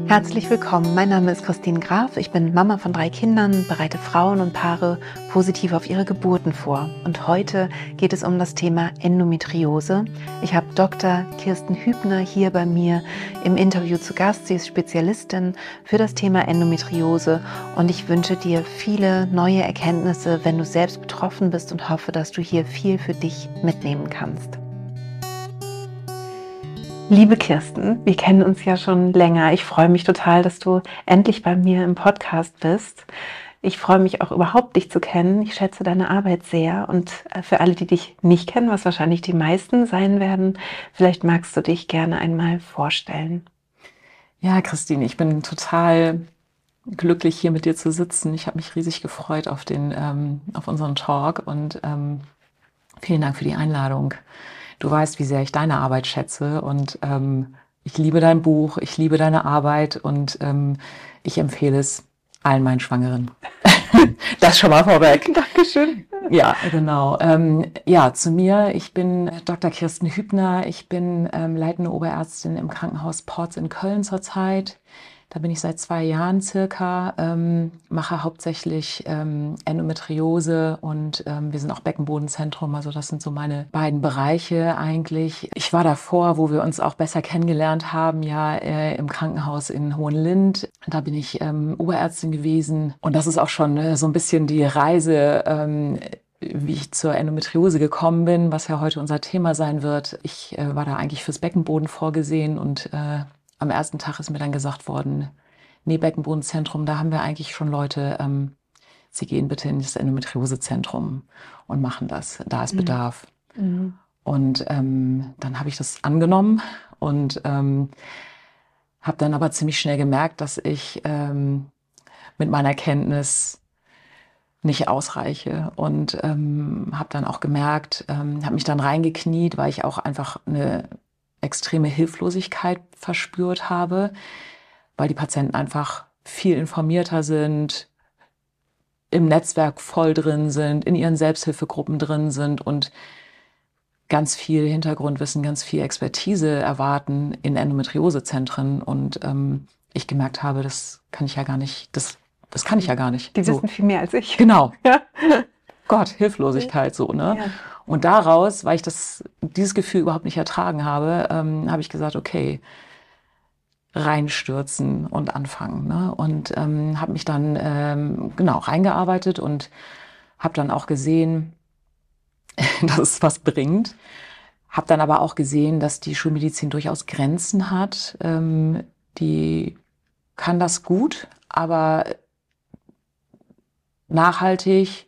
Herzlich willkommen, mein Name ist Christine Graf, ich bin Mama von 3 Kindern, bereite Frauen und Paare positiv auf ihre Geburten vor. Und heute geht es um das Thema Endometriose. Ich habe Dr. Kirsten Hübner hier bei mir im Interview zu Gast. Sie ist Spezialistin für das Thema Endometriose und ich wünsche dir viele neue Erkenntnisse, wenn du selbst betroffen bist, und hoffe, dass du hier viel für dich mitnehmen kannst. Liebe Kirsten, wir kennen uns ja schon länger. Ich freue mich total, dass du endlich bei mir im Podcast bist. Ich freue mich auch überhaupt, dich zu kennen. Ich schätze deine Arbeit sehr. Und für alle, die dich nicht kennen, was wahrscheinlich die meisten sein werden, vielleicht magst du dich gerne einmal vorstellen. Ja, Christine, ich bin total glücklich, hier mit dir zu sitzen. Ich habe mich riesig gefreut auf unseren Talk und vielen Dank für die Einladung. Du weißt, wie sehr ich deine Arbeit schätze und ich liebe dein Buch, ich liebe deine Arbeit und ich empfehle es allen meinen Schwangeren. Das schon mal vorweg. Dankeschön. Ja, genau. Ja, zu mir. Ich bin Dr. Kirsten Hübner. Ich bin leitende Oberärztin im Krankenhaus Porz in Köln zurzeit. Da bin ich seit 2 Jahren circa, mache hauptsächlich Endometriose und wir sind auch Beckenbodenzentrum. Also das sind so meine beiden Bereiche eigentlich. Ich war davor, wo wir uns auch besser kennengelernt haben, ja im Krankenhaus in Hohenlind. Da bin ich Oberärztin gewesen und das ist auch schon so ein bisschen die Reise, wie ich zur Endometriose gekommen bin, was ja heute unser Thema sein wird. Ich war da eigentlich fürs Beckenboden vorgesehen und am ersten Tag ist mir dann gesagt worden, nee, Beckenbodenzentrum, da haben wir eigentlich schon Leute, Sie gehen bitte in das Endometriosezentrum und machen das, da ist Bedarf. Mhm. Und dann habe ich das angenommen und habe dann aber ziemlich schnell gemerkt, dass ich mit meiner Kenntnis nicht ausreiche und habe dann auch gemerkt, habe mich dann reingekniet, weil ich auch einfach eine extreme Hilflosigkeit verspürt habe, weil die Patienten einfach viel informierter sind, im Netzwerk voll drin sind, in ihren Selbsthilfegruppen drin sind und ganz viel Hintergrundwissen, ganz viel Expertise erwarten in Endometriosezentren. Und ich gemerkt habe, das kann ich ja gar nicht, das kann ich ja gar nicht. Die wissen viel mehr als ich. Genau. Ja. Gott, Hilflosigkeit so, ne? Ja. Und daraus, weil ich dieses Gefühl überhaupt nicht ertragen habe, habe ich gesagt, okay, reinstürzen und anfangen, ne? Und habe mich dann reingearbeitet und habe dann auch gesehen, dass es was bringt. Habe dann aber auch gesehen, dass die Schulmedizin durchaus Grenzen hat. Die kann das gut, aber nachhaltig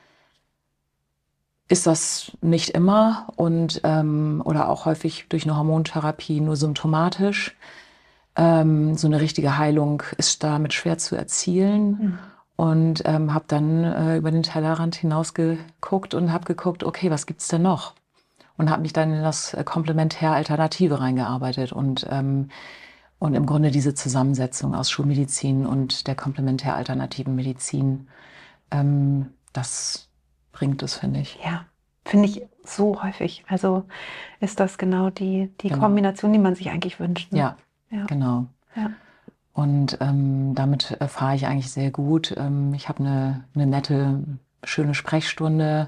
ist das nicht immer und oder auch häufig durch eine Hormontherapie nur symptomatisch. So eine richtige Heilung ist damit schwer zu erzielen. Mhm. Und habe dann über den Tellerrand hinausgeguckt und habe geguckt, okay, was gibt's denn noch? Und habe mich dann in das Komplementär-Alternative reingearbeitet und im Grunde diese Zusammensetzung aus Schulmedizin und der komplementär-alternativen Medizin, das bringt es, finde ich. Ja, finde ich so häufig. Also ist das genau die Kombination, die man sich eigentlich wünscht. Ne? Ja, genau. Ja. Und damit fahre ich eigentlich sehr gut. Ich habe eine nette, schöne Sprechstunde.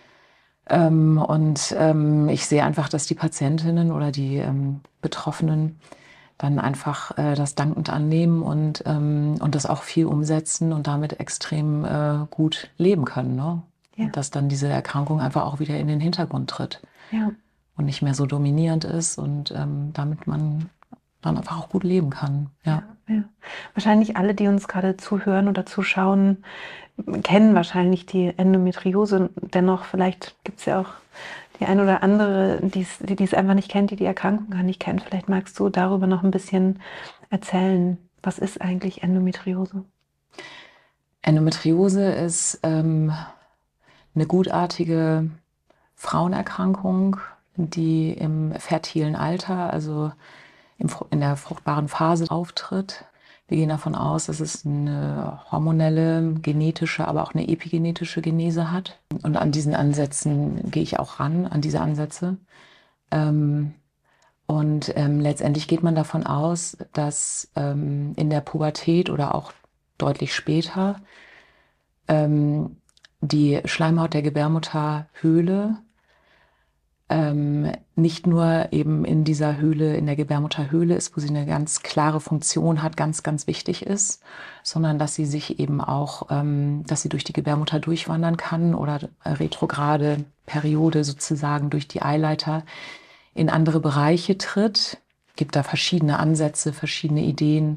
Ich sehe einfach, dass die Patientinnen oder die Betroffenen dann einfach das dankend annehmen und das auch viel umsetzen und damit extrem gut leben können. Ne? Ja. Und dass dann diese Erkrankung einfach auch wieder in den Hintergrund tritt. Ja. Und nicht mehr so dominierend ist und damit man dann einfach auch gut leben kann. Ja. Ja. Wahrscheinlich alle, die uns gerade zuhören oder zuschauen, kennen wahrscheinlich die Endometriose. Dennoch, vielleicht gibt es ja auch die eine oder andere, die es einfach nicht kennt, die Erkrankung gar nicht kennt. Vielleicht magst du darüber noch ein bisschen erzählen. Was ist eigentlich Endometriose? Endometriose ist eine gutartige Frauenerkrankung, die im fertilen Alter, also in der fruchtbaren Phase auftritt. Wir gehen davon aus, dass es eine hormonelle, genetische, aber auch eine epigenetische Genese hat. Und an diesen Ansätzen gehe ich auch ran, an diese Ansätze. Und letztendlich geht man davon aus, dass in der Pubertät oder auch deutlich später die Schleimhaut der Gebärmutterhöhle nicht nur eben in dieser Höhle, in der Gebärmutterhöhle ist, wo sie eine ganz klare Funktion hat, ganz, ganz wichtig ist, sondern dass sie sich eben auch, dass sie durch die Gebärmutter durchwandern kann oder retrograde Periode sozusagen durch die Eileiter in andere Bereiche tritt. Gibt da verschiedene Ansätze, verschiedene Ideen,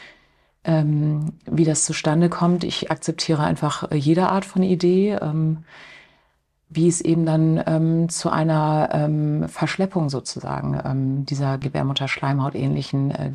wie das zustande kommt. Ich akzeptiere einfach jede Art von Idee. Wie es eben dann zu einer Verschleppung sozusagen dieser Gebärmutterschleimhaut ähnlichen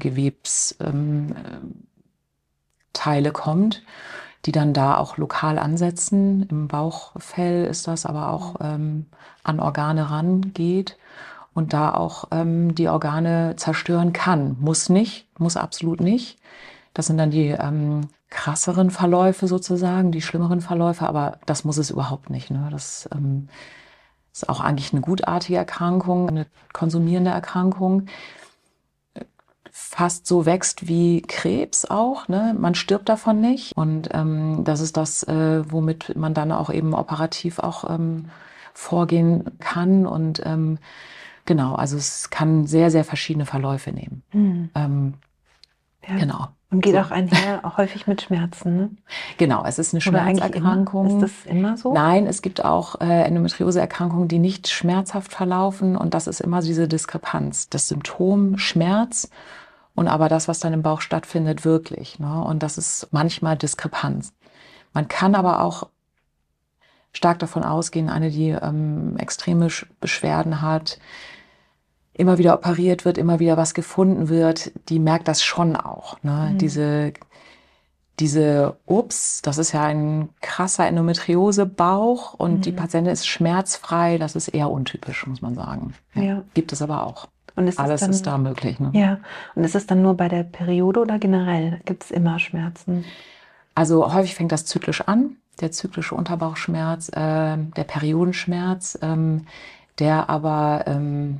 Gewebsteile kommt, die dann da auch lokal ansetzen. Im Bauchfell ist das, aber auch an Organe rangeht und da auch die Organe zerstören kann. Muss nicht, muss absolut nicht. Das sind dann die krasseren Verläufe sozusagen, die schlimmeren Verläufe, aber das muss es überhaupt nicht. Ne? Das ist auch eigentlich eine gutartige Erkrankung, eine konsumierende Erkrankung. Fast so wächst wie Krebs auch. Ne? Man stirbt davon nicht. Und das ist das, womit man dann auch eben operativ auch vorgehen kann. Und genau, also es kann sehr, sehr verschiedene Verläufe nehmen. Ja. Genau. Und geht auch einher, auch häufig mit Schmerzen, ne? Genau, es ist eine Oder eigentlich Schmerzerkrankung. immer? Ist das immer so? Nein, es gibt auch Endometriose-Erkrankungen, die nicht schmerzhaft verlaufen. Und das ist immer diese Diskrepanz. Das Symptom Schmerz und aber das, was dann im Bauch stattfindet, wirklich. Ne? Und das ist manchmal Diskrepanz. Man kann aber auch stark davon ausgehen, eine, die extreme Beschwerden hat, immer wieder operiert wird, immer wieder was gefunden wird, die merkt das schon auch. Ne? Ups, das ist ja ein krasser Endometriose-Bauch und die Patientin ist schmerzfrei, das ist eher untypisch, muss man sagen. Ja. Gibt es aber auch. Und ist Alles dann, ist da möglich. Ne? Ja, und ist es dann nur bei der Periode oder generell? Gibt es immer Schmerzen? Also häufig fängt das zyklisch an, der zyklische Unterbauchschmerz, der Periodenschmerz, der aber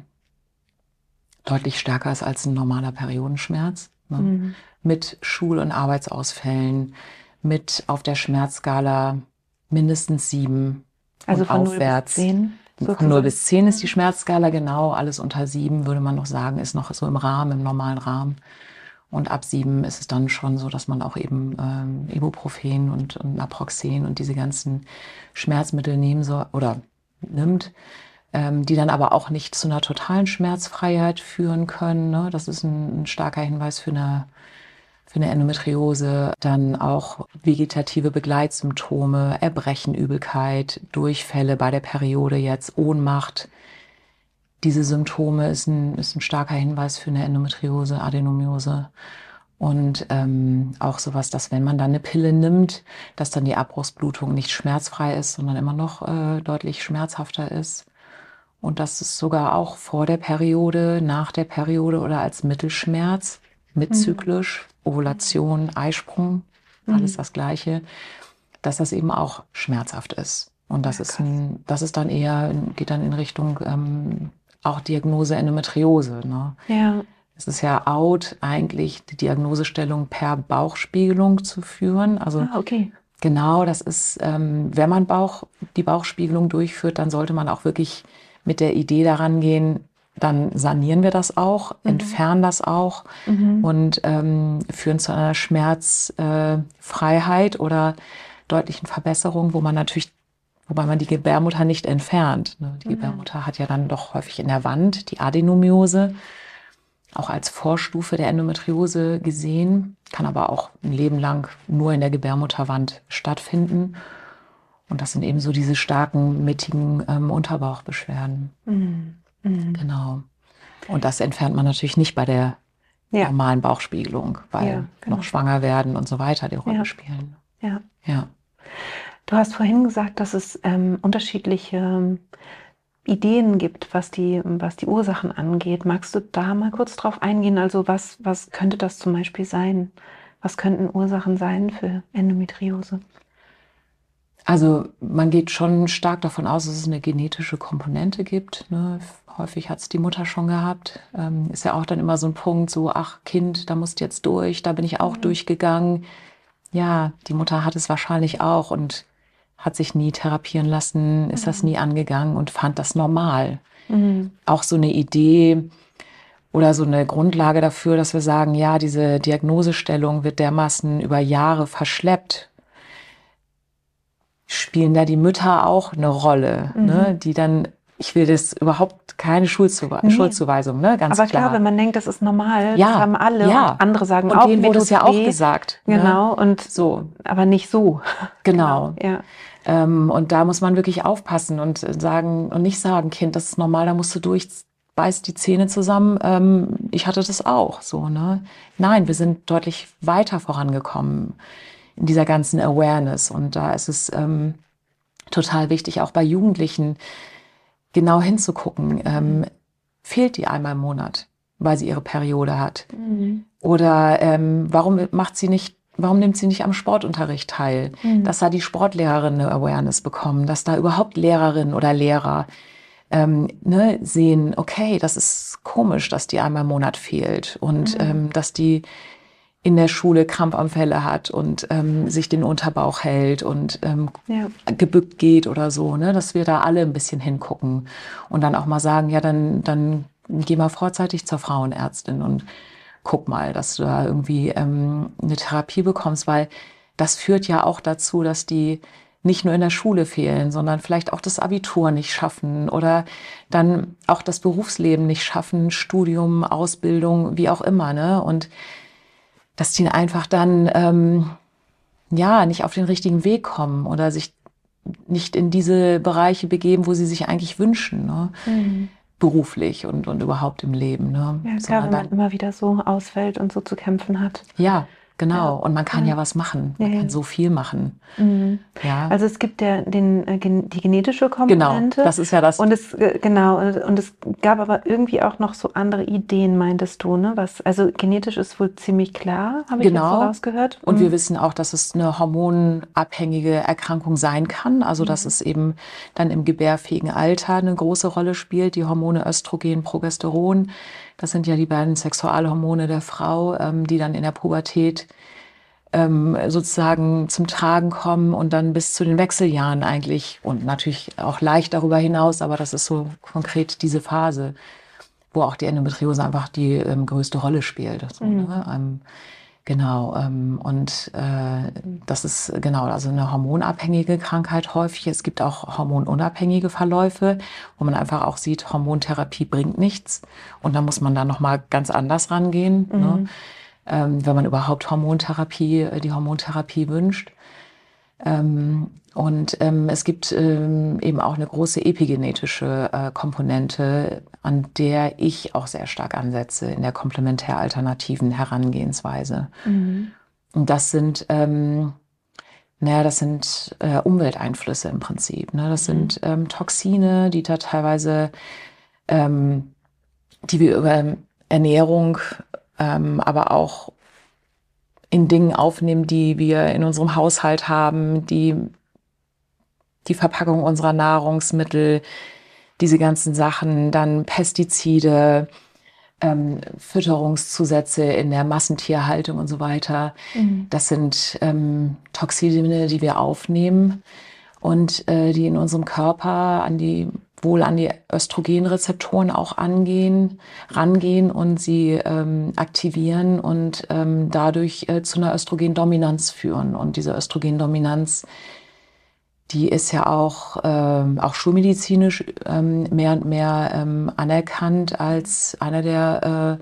deutlich stärker ist als ein normaler Periodenschmerz. Ne? Mit Schul- und Arbeitsausfällen, mit auf der Schmerzskala mindestens 7 also und von aufwärts. 0 bis 10? Sozusagen. Von 0 bis 10 ist die Schmerzskala, genau. Alles unter 7 würde man noch sagen, ist noch so im Rahmen, im normalen Rahmen. Und ab 7 ist es dann schon so, dass man auch eben Ibuprofen und Naproxen und diese ganzen Schmerzmittel nehmen soll oder nimmt, die dann aber auch nicht zu einer totalen Schmerzfreiheit führen können. Ne? Das ist ein starker Hinweis für eine Endometriose. Dann auch vegetative Begleitsymptome, Erbrechen, Übelkeit, Durchfälle bei der Periode jetzt, Ohnmacht. Diese Symptome ist ein starker Hinweis für eine Endometriose, Adenomiose. Und auch sowas, dass wenn man dann eine Pille nimmt, dass dann die Abbruchsblutung nicht schmerzfrei ist, sondern immer noch deutlich schmerzhafter ist. Und dass es sogar auch vor der Periode, nach der Periode oder als Mittelschmerz, mitzyklisch, Ovulation, Eisprung, alles das Gleiche, dass das eben auch schmerzhaft ist. Und das ist dann eher, geht dann in Richtung auch Diagnose Endometriose. Ne? Ja. Es ist ja out, eigentlich die Diagnosestellung per Bauchspiegelung zu führen. Also okay. Genau, das ist, wenn man die Bauchspiegelung durchführt, dann sollte man auch wirklich mit der Idee daran gehen, dann sanieren wir das auch, entfernen das auch und führen zu einer Schmerzfreiheit oder deutlichen Verbesserung, wobei man die Gebärmutter nicht entfernt. Ne? Die Gebärmutter hat ja dann doch häufig in der Wand die Adenomiose, auch als Vorstufe der Endometriose gesehen, kann aber auch ein Leben lang nur in der Gebärmutterwand stattfinden. Und das sind eben so diese starken, mittigen Unterbauchbeschwerden. Genau. Und das entfernt man natürlich nicht bei der normalen Bauchspiegelung, weil noch schwanger werden und so weiter die Rolle spielen. Ja. Du hast vorhin gesagt, dass es unterschiedliche Ideen gibt, was die Ursachen angeht. Magst du da mal kurz drauf eingehen? Also was könnte das zum Beispiel sein? Was könnten Ursachen sein für Endometriose? Also man geht schon stark davon aus, dass es eine genetische Komponente gibt. Ne? Häufig hat es die Mutter schon gehabt. Ist ja auch dann immer so ein Punkt, so, ach Kind, da musst du jetzt durch, da bin ich auch durchgegangen. Ja, die Mutter hat es wahrscheinlich auch und hat sich nie therapieren lassen, ist das nie angegangen und fand das normal. Auch so eine Idee oder so eine Grundlage dafür, dass wir sagen, ja, diese Diagnosestellung wird dermaßen über Jahre verschleppt. Spielen da die Mütter auch eine Rolle, ne? Die dann, ich will das überhaupt keine Schuldzuweisung, ne? Ganz aber klar. klar, wenn man denkt, das ist normal, Ja, das haben alle ja. und andere sagen Und auch, denen mir wurde es tut's ja auch weh. gesagt. Genau, Ne? und So. aber nicht so. Genau. Ja. Und da muss man wirklich aufpassen und sagen und nicht sagen, Kind, das ist normal, da musst du durch, beiß die Zähne zusammen. Ich hatte das auch, so, ne? Nein, wir sind deutlich weiter vorangekommen in dieser ganzen Awareness und da ist es total wichtig, auch bei Jugendlichen genau hinzugucken. Fehlt die einmal im Monat, weil sie ihre Periode hat? Oder warum nimmt sie nicht am Sportunterricht teil? Dass da die Sportlehrerin eine Awareness bekommen, dass da überhaupt Lehrerinnen oder Lehrer sehen, okay, das ist komisch, dass die einmal im Monat fehlt und dass die in der Schule Krampfanfälle hat und sich den Unterbauch hält und gebückt geht oder so, ne? Dass wir da alle ein bisschen hingucken und dann auch mal sagen, ja, dann geh mal vorzeitig zur Frauenärztin und guck mal, dass du da irgendwie eine Therapie bekommst, weil das führt ja auch dazu, dass die nicht nur in der Schule fehlen, sondern vielleicht auch das Abitur nicht schaffen oder dann auch das Berufsleben nicht schaffen, Studium, Ausbildung, wie auch immer, ne? Und dass die einfach dann nicht auf den richtigen Weg kommen oder sich nicht in diese Bereiche begeben, wo sie sich eigentlich wünschen, ne? Beruflich und überhaupt im Leben. Ne? Ja, klar, wenn man immer wieder so ausfällt und so zu kämpfen hat. Ja, genau. Und man kann ja was machen. Man kann so viel machen. Ja. Also es gibt ja die genetische Komponente. Genau, das ist ja das. Und es gab aber irgendwie auch noch so andere Ideen, meintest du, ne? Also genetisch ist wohl ziemlich klar, habe ich jetzt so rausgehört. Und wir wissen auch, dass es eine hormonabhängige Erkrankung sein kann. Also dass es eben dann im gebärfähigen Alter eine große Rolle spielt. Die Hormone Östrogen, Progesteron, das sind ja die beiden Sexualhormone der Frau, die dann in der Pubertät sozusagen zum Tragen kommen und dann bis zu den Wechseljahren eigentlich und natürlich auch leicht darüber hinaus, aber das ist so konkret diese Phase, wo auch die Endometriose einfach die größte Rolle spielt. So, ne? Das ist also eine hormonabhängige Krankheit häufig. Es gibt auch hormonunabhängige Verläufe, wo man einfach auch sieht, Hormontherapie bringt nichts und da muss man dann nochmal ganz anders rangehen, ne? Wenn man überhaupt die Hormontherapie wünscht. Es gibt eben auch eine große epigenetische Komponente, an der ich auch sehr stark ansetze in der komplementär-alternativen Herangehensweise. Und das sind Umwelteinflüsse im Prinzip. Ne? Das sind Toxine, die da teilweise, die wir über Ernährung aber auch in Dingen aufnehmen, die wir in unserem Haushalt haben, die Verpackung unserer Nahrungsmittel, diese ganzen Sachen, dann Pestizide, Fütterungszusätze in der Massentierhaltung und so weiter. Das sind Toxine, die wir aufnehmen und die in unserem Körper wohl an die Östrogenrezeptoren auch rangehen und sie aktivieren und dadurch zu einer Östrogendominanz führen. Und diese Östrogendominanz, die ist ja auch schulmedizinisch mehr und mehr anerkannt als einer der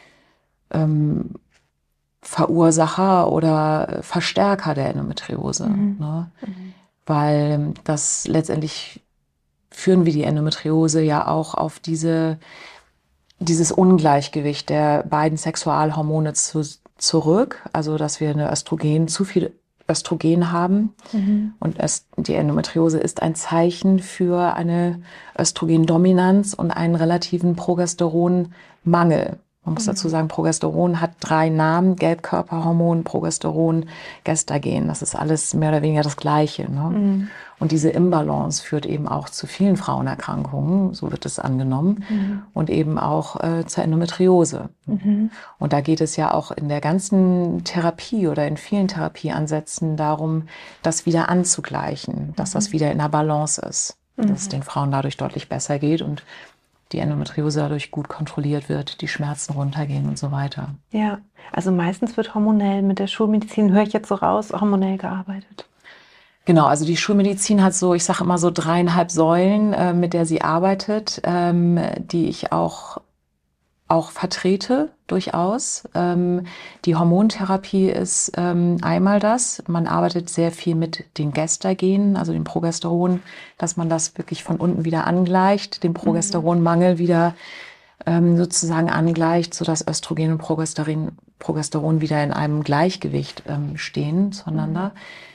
Verursacher oder Verstärker der Endometriose. Ne? Weil das letztendlich führen wir die Endometriose ja auch auf dieses Ungleichgewicht der beiden Sexualhormone zurück. Also, dass wir zu viel Östrogen haben. Und die Endometriose ist ein Zeichen für eine Östrogendominanz und einen relativen Progesteronmangel. Man muss dazu sagen, Progesteron hat 3 Namen: Gelbkörperhormon, Progesteron, Gestagen. Das ist alles mehr oder weniger das Gleiche. Ne? Und diese Imbalance führt eben auch zu vielen Frauenerkrankungen, so wird es angenommen, und eben auch zur Endometriose. Und da geht es ja auch in der ganzen Therapie oder in vielen Therapieansätzen darum, das wieder anzugleichen, dass das wieder in der Balance ist, dass es den Frauen dadurch deutlich besser geht und die Endometriose dadurch gut kontrolliert wird, die Schmerzen runtergehen und so weiter. Ja, also meistens wird hormonell mit der Schulmedizin, höre ich jetzt so raus, hormonell gearbeitet. Genau, also die Schulmedizin hat so, ich sage immer so 3,5 Säulen, mit der sie arbeitet, die ich auch vertrete, durchaus. Die Hormontherapie ist einmal das. Man arbeitet sehr viel mit den Gestagenen, also dem Progesteron, dass man das wirklich von unten wieder angleicht, den Progesteronmangel wieder sozusagen angleicht, sodass Östrogen und Progesteron wieder in einem Gleichgewicht stehen zueinander.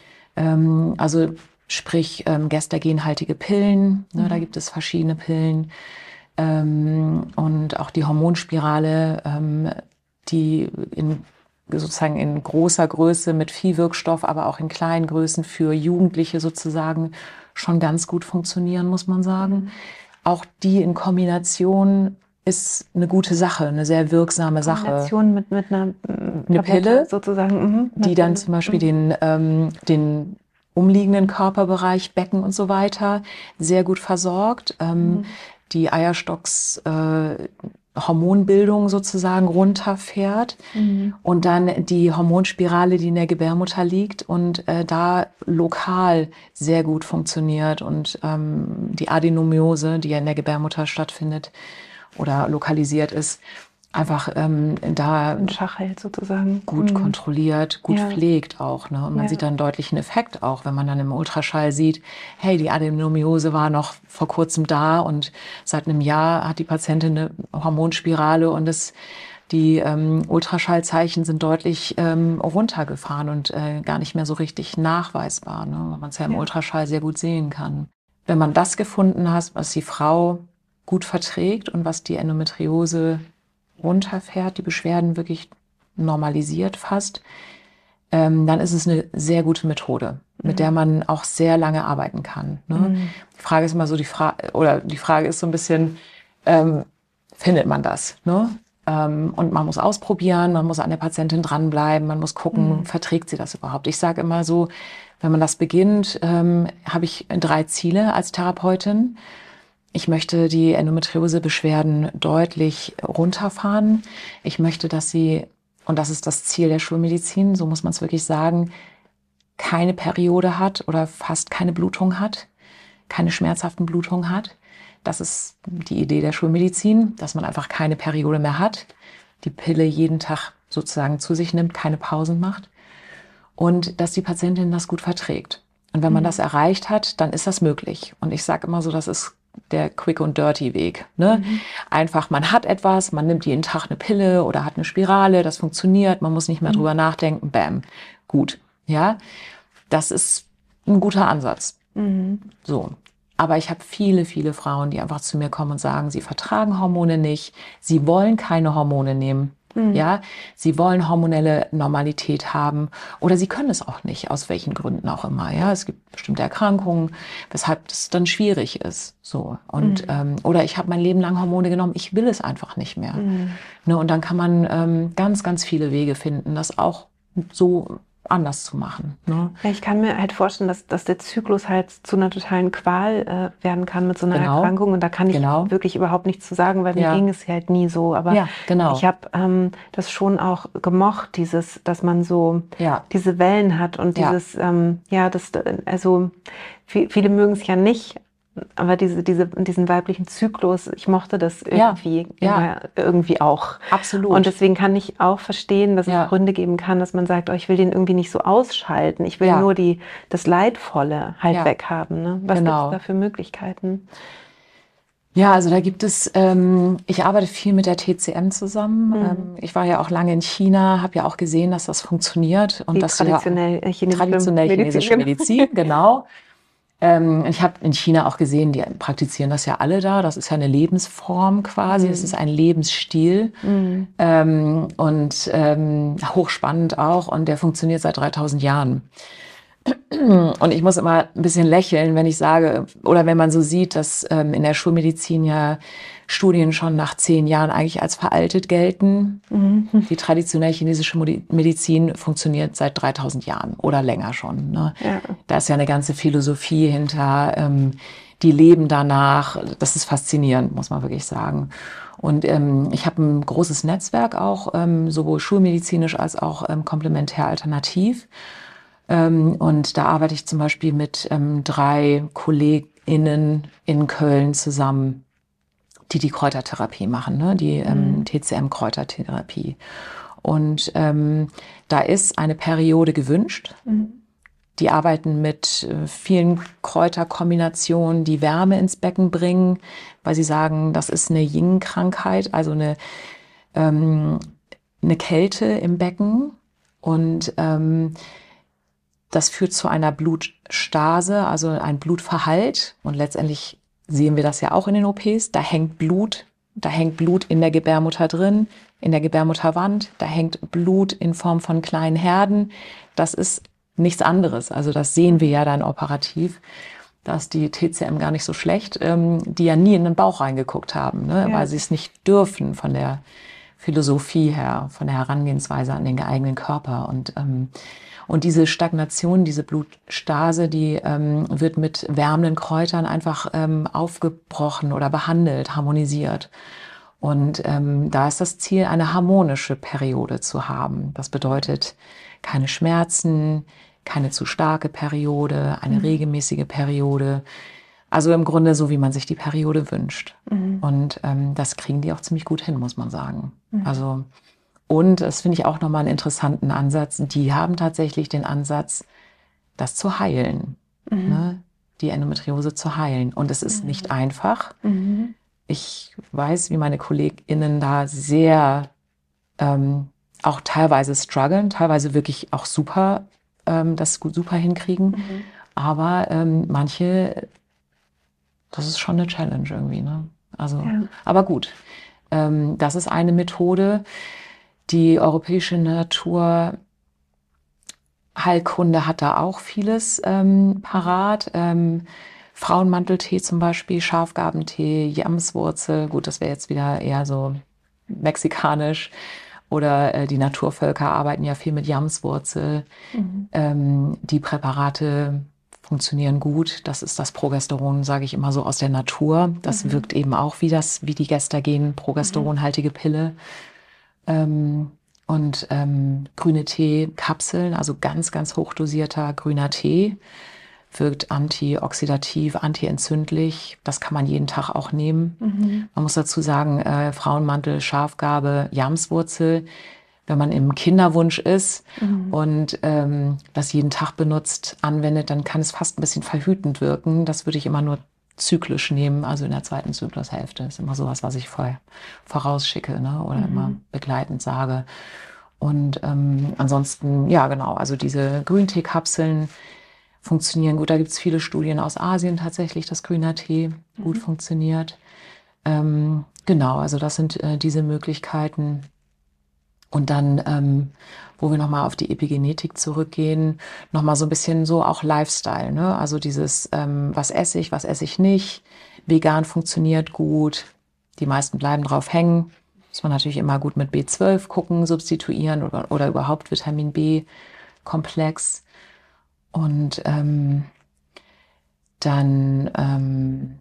Also sprich gestagenhaltige Pillen, ne, da gibt es verschiedene Pillen. Und auch die Hormonspirale, die sozusagen in großer Größe mit viel Wirkstoff, aber auch in kleinen Größen für Jugendliche sozusagen schon ganz gut funktionieren, muss man sagen. Auch die in Kombination ist eine gute Sache, eine sehr wirksame Sache. Kombination mit einer eine Pille sozusagen, die dann zum Beispiel den umliegenden Körperbereich, Becken und so weiter sehr gut versorgt. Die Eierstocks Hormonbildung sozusagen runterfährt und dann die Hormonspirale, die in der Gebärmutter liegt und da lokal sehr gut funktioniert und die Adenomiose, die ja in der Gebärmutter stattfindet oder lokalisiert ist, einfach da in Schach hält sozusagen. Gut kontrolliert, gut pflegt auch. Ne? Und man sieht dann einen deutlichen Effekt auch, wenn man dann im Ultraschall sieht, hey, die Adenomiose war noch vor kurzem da und seit einem Jahr hat die Patientin eine Hormonspirale und die Ultraschallzeichen sind deutlich runtergefahren und gar nicht mehr so richtig nachweisbar, ne? Weil man es ja im Ultraschall sehr gut sehen kann. Wenn man das gefunden hat, was die Frau gut verträgt und was die Endometriose runterfährt, die Beschwerden wirklich normalisiert fast, dann ist es eine sehr gute Methode, mit der man auch sehr lange arbeiten kann. Ne? Die Frage ist immer so, die Frage ist so ein bisschen, findet man das? Ne? Und man muss ausprobieren, man muss an der Patientin dranbleiben, man muss gucken, verträgt sie das überhaupt? Ich sage immer so, wenn man das beginnt, habe ich 3 Ziele als Therapeutin. Ich möchte die Endometriose-Beschwerden deutlich runterfahren. Ich möchte, dass sie, und das ist das Ziel der Schulmedizin, so muss man es wirklich sagen, keine Periode hat oder fast keine Blutung hat, keine schmerzhaften Blutungen hat. Das ist die Idee der Schulmedizin, dass man einfach keine Periode mehr hat, die Pille jeden Tag sozusagen zu sich nimmt, keine Pausen macht und dass die Patientin das gut verträgt. Und wenn man das erreicht hat, dann ist das möglich. Und ich sage immer so, das ist der quick und dirty Weg. Ne? Einfach, man hat etwas, man nimmt jeden Tag eine Pille oder hat eine Spirale, das funktioniert, man muss nicht mehr drüber nachdenken, bam, gut. Ja, das ist ein guter Ansatz. So. Aber ich habe viele, viele Frauen, die einfach zu mir kommen und sagen, sie vertragen Hormone nicht, sie wollen keine Hormone nehmen. Ja, sie wollen hormonelle Normalität haben oder sie können es auch nicht, aus welchen Gründen auch immer. Ja, es gibt bestimmte Erkrankungen, weshalb es dann schwierig ist. So und oder ich habe mein Leben lang Hormone genommen, ich will es einfach nicht mehr. Ne, und dann kann man ganz, ganz viele Wege finden, das auch so anders zu machen. Ne? Ja, ich kann mir halt vorstellen, dass der Zyklus halt zu einer totalen Qual werden kann mit so einer Erkrankung. Und da kann ich wirklich überhaupt nichts zu sagen, weil mir ging es halt nie so. Aber ich habe das schon auch gemocht, dass man so diese Wellen hat und dieses, also viele mögen es ja nicht. Aber diesen weiblichen Zyklus, ich mochte das irgendwie auch. Absolut. Und deswegen kann ich auch verstehen, dass es Gründe geben kann, dass man sagt, oh, ich will den irgendwie nicht so ausschalten. Ich will nur das Leidvolle halt weghaben. Ne? Was gibt es da für Möglichkeiten? Ja, also da gibt es, ich arbeite viel mit der TCM zusammen. Ich war ja auch lange in China, habe ja auch gesehen, dass das funktioniert. Und traditionell chinesische Medizin, genau. Ich habe in China auch gesehen, die praktizieren das ja alle da. Das ist ja eine Lebensform quasi. Es ist ein Lebensstil und hochspannend auch. Und der funktioniert seit 3000 Jahren. Und ich muss immer ein bisschen lächeln, wenn ich sage, oder wenn man so sieht, dass in der Schulmedizin ja Studien schon nach 10 Jahren eigentlich als veraltet gelten. Die traditionelle chinesische Medizin funktioniert seit 3000 Jahren oder länger schon. Ne? Ja. Da ist ja eine ganze Philosophie hinter, die leben danach. Das ist faszinierend, muss man wirklich sagen. Und ich habe ein großes Netzwerk auch, sowohl schulmedizinisch als auch komplementär alternativ. Und da arbeite ich zum Beispiel mit 3 KollegInnen in Köln zusammen, die Kräutertherapie machen, ne? Die TCM-Kräutertherapie. Und da ist eine Periode gewünscht. Die arbeiten mit vielen Kräuterkombinationen, die Wärme ins Becken bringen, weil sie sagen, das ist eine Yin-Krankheit, also eine Kälte im Becken. Und das führt zu einer Blutstase, also ein Blutverhalt. Und letztendlich sehen wir das ja auch in den OPs. Da hängt Blut in der Gebärmutter drin, in der Gebärmutterwand. Da hängt Blut in Form von kleinen Herden. Das ist nichts anderes. Also das sehen wir ja dann operativ. Da ist die TCM gar nicht so schlecht, die ja nie in den Bauch reingeguckt haben, ne? Ja. Weil sie es nicht dürfen von der Philosophie her, von der Herangehensweise an den eigenen Körper. Und diese Stagnation, diese Blutstase, die wird mit wärmenden Kräutern einfach aufgebrochen oder behandelt, harmonisiert. Und da ist das Ziel, eine harmonische Periode zu haben. Das bedeutet keine Schmerzen, keine zu starke Periode, eine regelmäßige Periode. Also im Grunde so, wie man sich die Periode wünscht. Und das kriegen die auch ziemlich gut hin, muss man sagen. Also und das finde ich auch nochmal einen interessanten Ansatz. Die haben tatsächlich den Ansatz, das zu heilen, ne? Die Endometriose zu heilen. Und es ist nicht einfach. Ich weiß, wie meine KollegInnen da sehr auch teilweise strugglen, teilweise wirklich auch super, das super hinkriegen. Aber manche, das ist schon eine Challenge irgendwie, ne? Also, ja. Aber gut, das ist eine Methode. Die europäische Naturheilkunde hat da auch vieles parat. Frauenmanteltee zum Beispiel, Schafgabentee, Jamswurzel. Gut, das wäre jetzt wieder eher so mexikanisch. Oder die Naturvölker arbeiten ja viel mit Jamswurzel. Die Präparate funktionieren gut. Das ist das Progesteron, sage ich immer so, aus der Natur. Das wirkt eben auch wie die Gestagen, progesteronhaltige Pille. Und grüne Teekapseln, also ganz, ganz hochdosierter grüner Tee, wirkt antioxidativ, antientzündlich. Das kann man jeden Tag auch nehmen. Man muss dazu sagen, Frauenmantel, Schafgarbe, Jamswurzel, wenn man im Kinderwunsch ist und das jeden Tag benutzt, anwendet, dann kann es fast ein bisschen verhütend wirken. Das würde ich immer nur zyklisch nehmen, also in der 2. Zyklushälfte. Das ist immer sowas, was ich vorausschicke, ne? Oder immer begleitend sage. Und ansonsten, ja genau, also diese Grüntee-Kapseln funktionieren gut. Da gibt es viele Studien aus Asien tatsächlich, dass grüner Tee gut funktioniert. Genau, also das sind diese Möglichkeiten. Und dann, wo wir nochmal auf die Epigenetik zurückgehen, nochmal so ein bisschen so auch Lifestyle, ne? Also dieses, was esse ich nicht, vegan funktioniert gut, die meisten bleiben drauf hängen. Muss man natürlich immer gut mit B12 gucken, substituieren oder überhaupt Vitamin B-Komplex. Und dann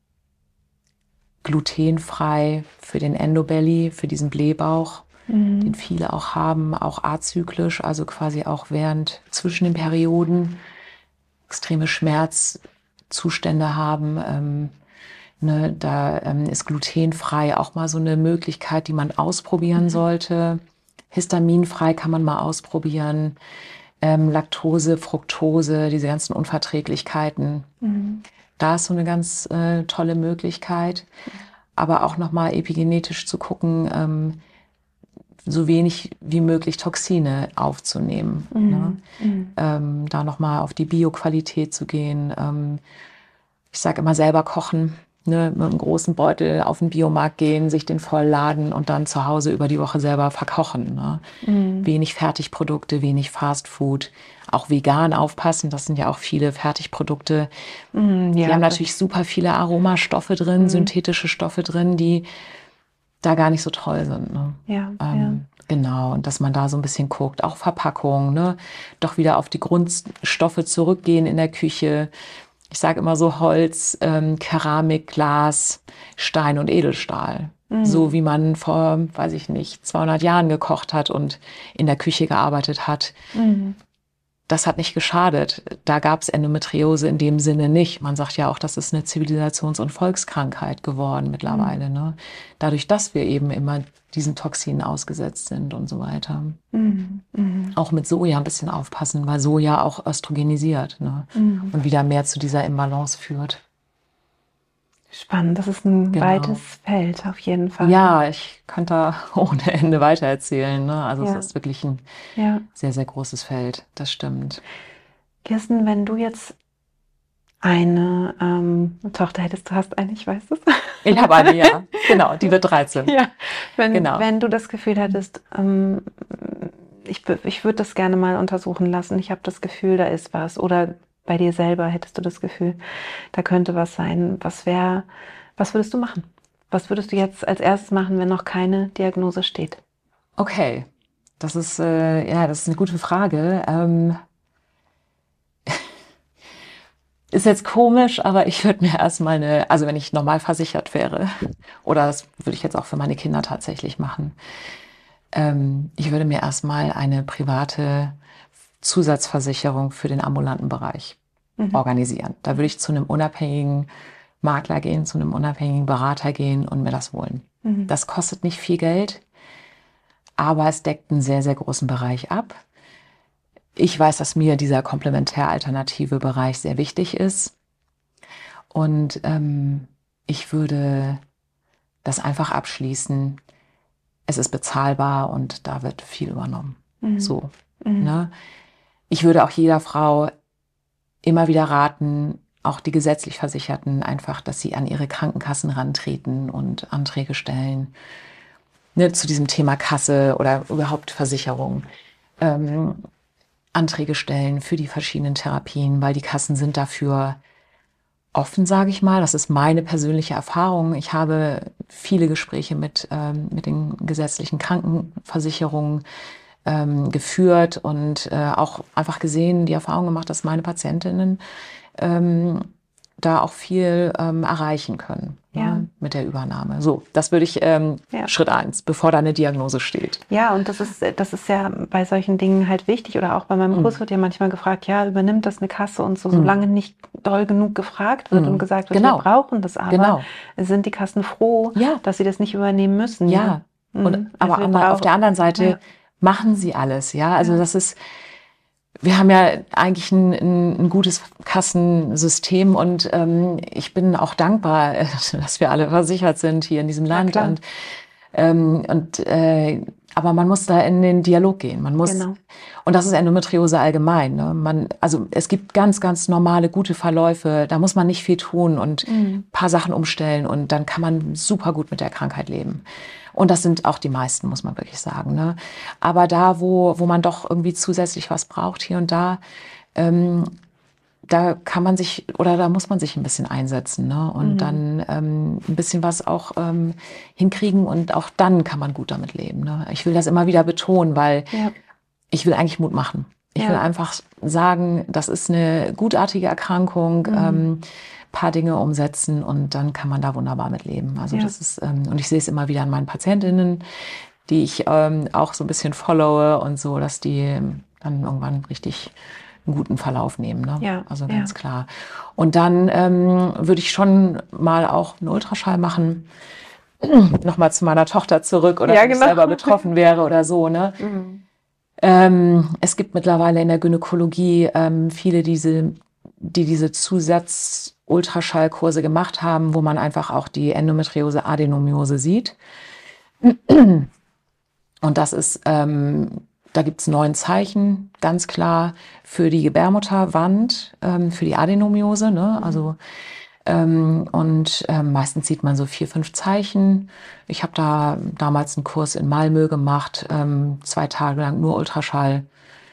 glutenfrei für den Endobelly, für diesen Blähbauch, den viele auch haben, auch azyklisch, also quasi auch zwischen den Perioden extreme Schmerzzustände haben. Ne, da ist glutenfrei auch mal so eine Möglichkeit, die man ausprobieren sollte. Histaminfrei kann man mal ausprobieren. Laktose, Fructose, diese ganzen Unverträglichkeiten. Da ist so eine ganz tolle Möglichkeit. Aber auch nochmal epigenetisch zu gucken, so wenig wie möglich Toxine aufzunehmen. Ne? Da nochmal auf die Bioqualität zu gehen. Ich sage immer selber kochen, ne? Mit einem großen Beutel auf den Biomarkt gehen, sich den vollladen und dann zu Hause über die Woche selber verkochen. Ne? Wenig Fertigprodukte, wenig Fastfood. Auch vegan aufpassen, das sind ja auch viele Fertigprodukte. Die haben natürlich super viele Aromastoffe drin, synthetische Stoffe drin, die da gar nicht so toll sind. Ne? Genau, und dass man da so ein bisschen guckt, auch Verpackung, ne? Doch wieder auf die Grundstoffe zurückgehen in der Küche. Ich sage immer so Holz, Keramik, Glas, Stein und Edelstahl. So wie man vor, weiß ich nicht, 200 Jahren gekocht hat und in der Küche gearbeitet hat. Das hat nicht geschadet. Da gab es Endometriose in dem Sinne nicht. Man sagt ja auch, das ist eine Zivilisations- und Volkskrankheit geworden mittlerweile. Ne? Dadurch, dass wir eben immer diesen Toxinen ausgesetzt sind und so weiter. Auch mit Soja ein bisschen aufpassen, weil Soja auch östrogenisiert, ne? Und wieder mehr zu dieser Imbalance führt. Spannend, das ist ein weites Feld auf jeden Fall. Ja, ich könnte da ohne Ende weitererzählen. Ne? Also es ist wirklich ein sehr, sehr großes Feld, das stimmt. Kirsten, wenn du jetzt eine Tochter hättest, du hast eine, ich weiß es. Ich habe eine, ja, genau, die wird 13. Ja, wenn du das Gefühl hättest, ich würde das gerne mal untersuchen lassen, ich habe das Gefühl, da ist was, oder bei dir selber hättest du das Gefühl, da könnte was sein. Was würdest du machen? Was würdest du jetzt als erstes machen, wenn noch keine Diagnose steht? Okay, das ist eine gute Frage. Ist jetzt komisch, aber ich würde mir erstmal also wenn ich normal versichert wäre, oder das würde ich jetzt auch für meine Kinder tatsächlich machen, ich würde mir erstmal eine private Zusatzversicherung für den ambulanten Bereich organisieren. Da würde ich zu einem unabhängigen Makler gehen, zu einem unabhängigen Berater gehen und mir das holen. Das kostet nicht viel Geld, aber es deckt einen sehr, sehr großen Bereich ab. Ich weiß, dass mir dieser komplementär-alternative Bereich sehr wichtig ist. Und ich würde das einfach abschließen. Es ist bezahlbar und da wird viel übernommen. So, ne? Ich würde auch jeder Frau immer wieder raten, auch die gesetzlich Versicherten, einfach, dass sie an ihre Krankenkassen rantreten und Anträge stellen, ne, zu diesem Thema Kasse oder überhaupt Versicherung. Anträge stellen für die verschiedenen Therapien, weil die Kassen sind dafür offen, sage ich mal. Das ist meine persönliche Erfahrung. Ich habe viele Gespräche mit den gesetzlichen Krankenversicherungen geführt und auch einfach gesehen, die Erfahrung gemacht, dass meine Patientinnen da auch viel erreichen können mit der Übernahme. So, das würde ich Schritt 1, bevor da eine Diagnose steht. Ja, und das ist ja bei solchen Dingen halt wichtig. Oder auch bei meinem Kurs wird ja manchmal gefragt, ja, übernimmt das eine Kasse und so, solange nicht doll genug gefragt wird und gesagt wird, wir brauchen das aber, sind die Kassen froh, dass sie das nicht übernehmen müssen. Ja. Aber auf der anderen Seite machen sie alles, ja. Also das ist, wir haben ja eigentlich ein gutes Kassensystem und ich bin auch dankbar, dass wir alle versichert sind hier in diesem Land. Aber man muss da in den Dialog gehen. Man muss, und das ist Endometriose allgemein. Ne? Also es gibt ganz, ganz normale, gute Verläufe. Da muss man nicht viel tun und ein paar Sachen umstellen und dann kann man super gut mit der Krankheit leben. Und das sind auch die meisten, muss man wirklich sagen. Ne? Aber da, wo man doch irgendwie zusätzlich was braucht, hier und da, da kann man sich, oder da muss man sich ein bisschen einsetzen, ne? Und dann ein bisschen was auch hinkriegen und auch dann kann man gut damit leben. Ne? Ich will das immer wieder betonen, weil ich will eigentlich Mut machen. Ich will einfach sagen, das ist eine gutartige Erkrankung, paar Dinge umsetzen und dann kann man da wunderbar mit leben. Also das ist, und ich sehe es immer wieder an meinen Patientinnen, die ich auch so ein bisschen followe und so, dass die dann irgendwann richtig einen guten Verlauf nehmen. Ne? Ja, also ganz klar. Und dann würde ich schon mal auch einen Ultraschall machen, nochmal zu meiner Tochter zurück oder wenn ich selber betroffen wäre oder so. Ne? Es gibt mittlerweile in der Gynäkologie viele, die diese Zusatz-Ultraschallkurse gemacht haben, wo man einfach auch die Endometriose-Adenomiose sieht. Und das ist, da gibt es 9 Zeichen, ganz klar, für die Gebärmutterwand, für die Adenomiose, ne? Also, meistens sieht man so 4, 5 Zeichen. Ich habe da damals einen Kurs in Malmö gemacht, 2 Tage lang nur Ultraschall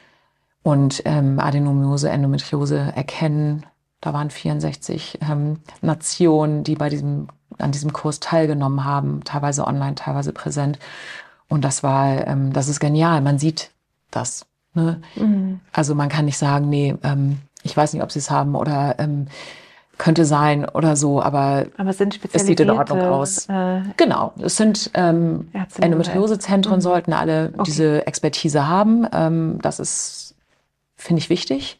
und Adenomiose, Endometriose erkennen. Da waren 64 Nationen, die an diesem Kurs teilgenommen haben, teilweise online, teilweise präsent. Und das ist genial. Man sieht das. Ne? Also man kann nicht sagen, nee, ich weiß nicht, ob sie es haben oder könnte sein oder so, aber es sind es sieht in Ordnung aus. Genau, es sind Endometriosezentren, sollten alle diese Expertise haben. Das ist, finde ich, wichtig,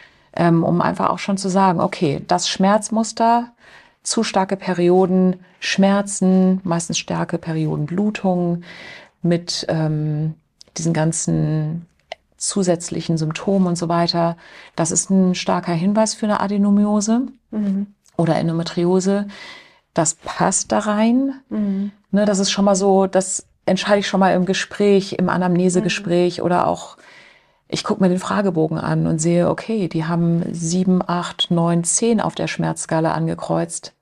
um einfach auch schon zu sagen, okay, das Schmerzmuster, zu starke Perioden, Schmerzen, meistens starke Perioden, Blutungen mit diesen ganzen zusätzlichen Symptomen und so weiter. Das ist ein starker Hinweis für eine Adenomiose oder Endometriose. Das passt da rein. Ne, das ist schon mal so, das entscheide ich schon mal im Gespräch, im Anamnesegespräch oder auch, ich gucke mir den Fragebogen an und sehe, okay, die haben 7, 8, 9, 10 auf der Schmerzskala angekreuzt.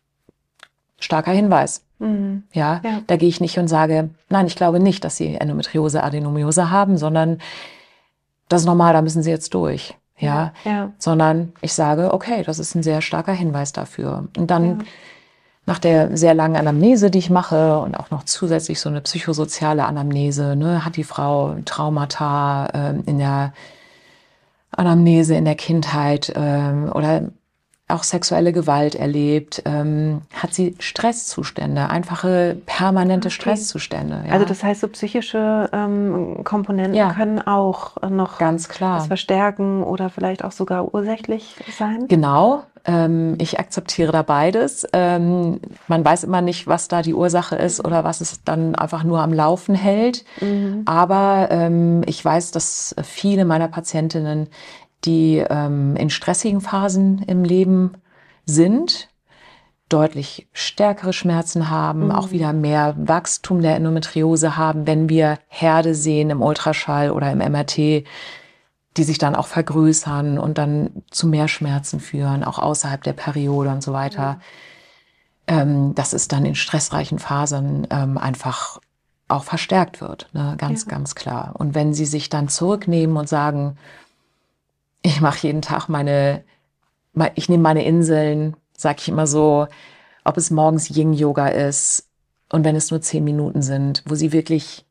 Starker Hinweis. Ja, da gehe ich nicht und sage, nein, ich glaube nicht, dass sie Endometriose, Adenomiose haben, sondern das ist normal, da müssen sie jetzt durch. Ja. Sondern ich sage, okay, das ist ein sehr starker Hinweis dafür. Und dann nach der sehr langen Anamnese, die ich mache und auch noch zusätzlich so eine psychosoziale Anamnese, ne, hat die Frau Traumata in der Anamnese in der Kindheit oder auch sexuelle Gewalt erlebt, hat sie Stresszustände, einfache permanente Stresszustände. Ja. Also das heißt, so psychische Komponenten können auch noch ganz klar das verstärken oder vielleicht auch sogar ursächlich sein? Genau, ich akzeptiere da beides. Man weiß immer nicht, was da die Ursache ist oder was es dann einfach nur am Laufen hält. Aber ich weiß, dass viele meiner Patientinnen, die in stressigen Phasen im Leben sind, deutlich stärkere Schmerzen haben, auch wieder mehr Wachstum der Endometriose haben, wenn wir Herde sehen im Ultraschall oder im MRT, die sich dann auch vergrößern und dann zu mehr Schmerzen führen, auch außerhalb der Periode und so weiter. Dass es dann in stressreichen Phasen einfach auch verstärkt wird, ne? Ganz klar. Und wenn sie sich dann zurücknehmen und sagen, ich mache jeden Tag ich nehme meine Inseln, sage ich immer so, ob es morgens Yin-Yoga ist und wenn es nur 10 Minuten sind, wo sie wirklich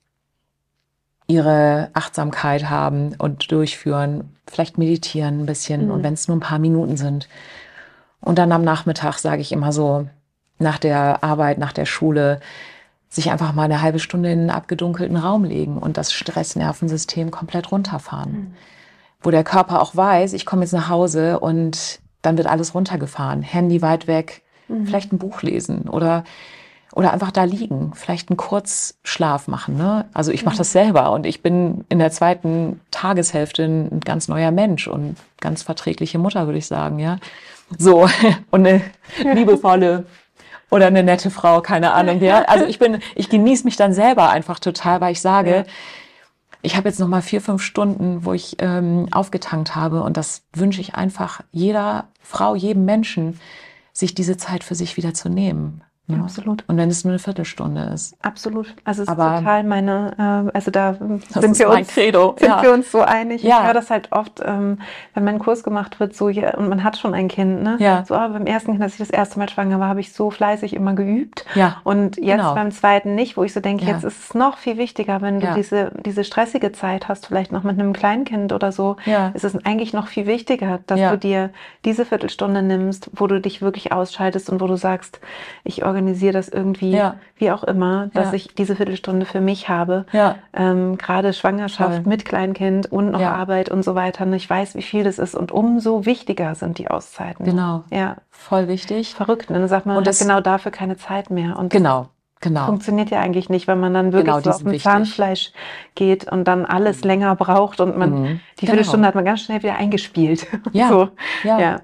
ihre Achtsamkeit haben und durchführen, vielleicht meditieren ein bisschen und wenn es nur ein paar Minuten sind. Und dann am Nachmittag sage ich immer so, nach der Arbeit, nach der Schule, sich einfach mal eine halbe Stunde in einen abgedunkelten Raum legen und das Stressnervensystem komplett runterfahren. Wo der Körper auch weiß, ich komme jetzt nach Hause und dann wird alles runtergefahren. Handy weit weg, vielleicht ein Buch lesen oder einfach da liegen, vielleicht einen Kurzschlaf machen. Ne? Also ich mache das selber und ich bin in der 2. Tageshälfte ein ganz neuer Mensch und ganz verträgliche Mutter, würde ich sagen. Ja, so und eine liebevolle oder eine nette Frau, keine Ahnung. Ja, also ich genieße mich dann selber einfach total, weil ich sage, ich habe jetzt noch mal 4, 5 Stunden, wo ich aufgetankt habe und das wünsche ich einfach jeder Frau, jedem Menschen, sich diese Zeit für sich wieder zu nehmen. Ne? Absolut. Und wenn es nur eine Viertelstunde ist. Absolut. Also es ist total also da sind wir uns so einig. Ich höre das halt oft, wenn mein Kurs gemacht wird, so und man hat schon ein Kind, ne? Ja. So, aber beim ersten Kind, als ich das erste Mal schwanger war, habe ich so fleißig immer geübt. Ja. Und jetzt beim zweiten nicht, wo ich so denke, jetzt ist es noch viel wichtiger, wenn du diese stressige Zeit hast, vielleicht noch mit einem Kleinkind oder so, ist es eigentlich noch viel wichtiger, dass du dir diese Viertelstunde nimmst, wo du dich wirklich ausschaltest und wo du sagst, ich organisiere das irgendwie, wie auch immer, dass ich diese Viertelstunde für mich habe. Gerade Schwangerschaft mit Kleinkind und noch Arbeit und so weiter. Und ich weiß, wie viel das ist und umso wichtiger sind die Auszeiten. Genau. Ja. Voll wichtig. Verrückt. Und dann sagt man, man hat genau dafür keine Zeit mehr. Und Genau. Funktioniert ja eigentlich nicht, wenn man dann wirklich so auf dem Zahnfleisch geht und dann alles länger braucht und man die Viertelstunde hat man ganz schnell wieder eingespielt. Ja. So. Ja.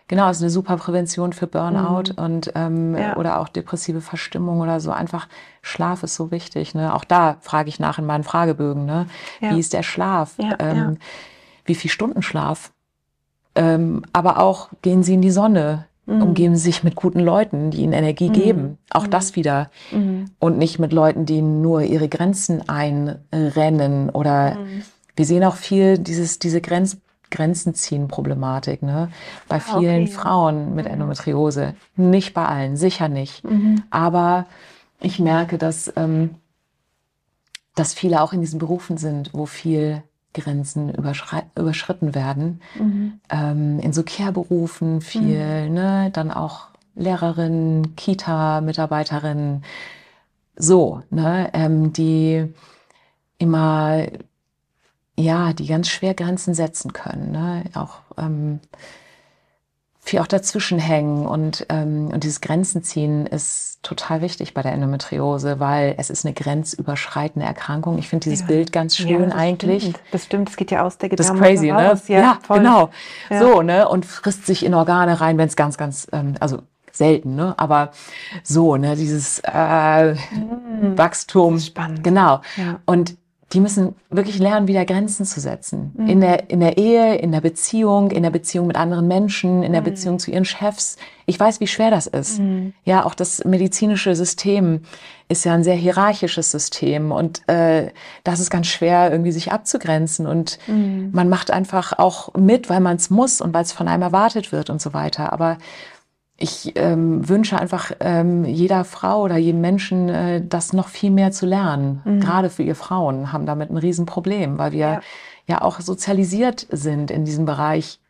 Genau, ist eine super Prävention für Burnout und oder auch depressive Verstimmung oder so. Einfach Schlaf ist so wichtig. Ne? Auch da frage ich nach in meinen Fragebögen. Ne? Ja. Wie ist der Schlaf? Ja. Wie viel Stunden Schlaf? Aber auch gehen Sie in die Sonne, umgeben Sie sich mit guten Leuten, die Ihnen Energie geben. Auch das wieder. Und nicht mit Leuten, die nur ihre Grenzen einrennen. Oder wir sehen auch viel diese Grenzen ziehen Problematik, ne? Bei vielen Frauen mit Endometriose. Nicht bei allen, sicher nicht. Aber ich merke, dass viele auch in diesen Berufen sind, wo viel Grenzen überschritten werden. In so Care-Berufen viel, ne? Dann auch Lehrerinnen, Kita-Mitarbeiterinnen, so, ne? Die immer, ja, die ganz schwer Grenzen setzen können, ne? Auch viel auch dazwischen hängen und dieses Grenzen ziehen ist total wichtig bei der Endometriose, weil es ist eine grenzüberschreitende Erkrankung. Ich finde dieses Bild ganz schön eigentlich. Das stimmt, es geht ja aus der Das ist Gedärme crazy, raus. ne? Ja, genau. Ja. So, ne? Und frisst sich in Organe rein, wenn es ganz, also selten, ne? Aber so, ne? Dieses Wachstum. Das ist spannend. Genau. Ja. Und die müssen wirklich lernen, wieder Grenzen zu setzen. In der Ehe, in der Beziehung mit anderen Menschen, in der Beziehung zu ihren Chefs. Ich weiß, wie schwer das ist. Ja, auch das medizinische System ist ja ein sehr hierarchisches System und das ist ganz schwer, irgendwie sich abzugrenzen und man macht einfach auch mit, weil man es muss und weil es von einem erwartet wird und so weiter. Aber ich wünsche einfach jeder Frau oder jedem Menschen, das noch viel mehr zu lernen. Gerade für ihr Frauen haben damit ein Riesenproblem, weil wir ja auch sozialisiert sind in diesem Bereich,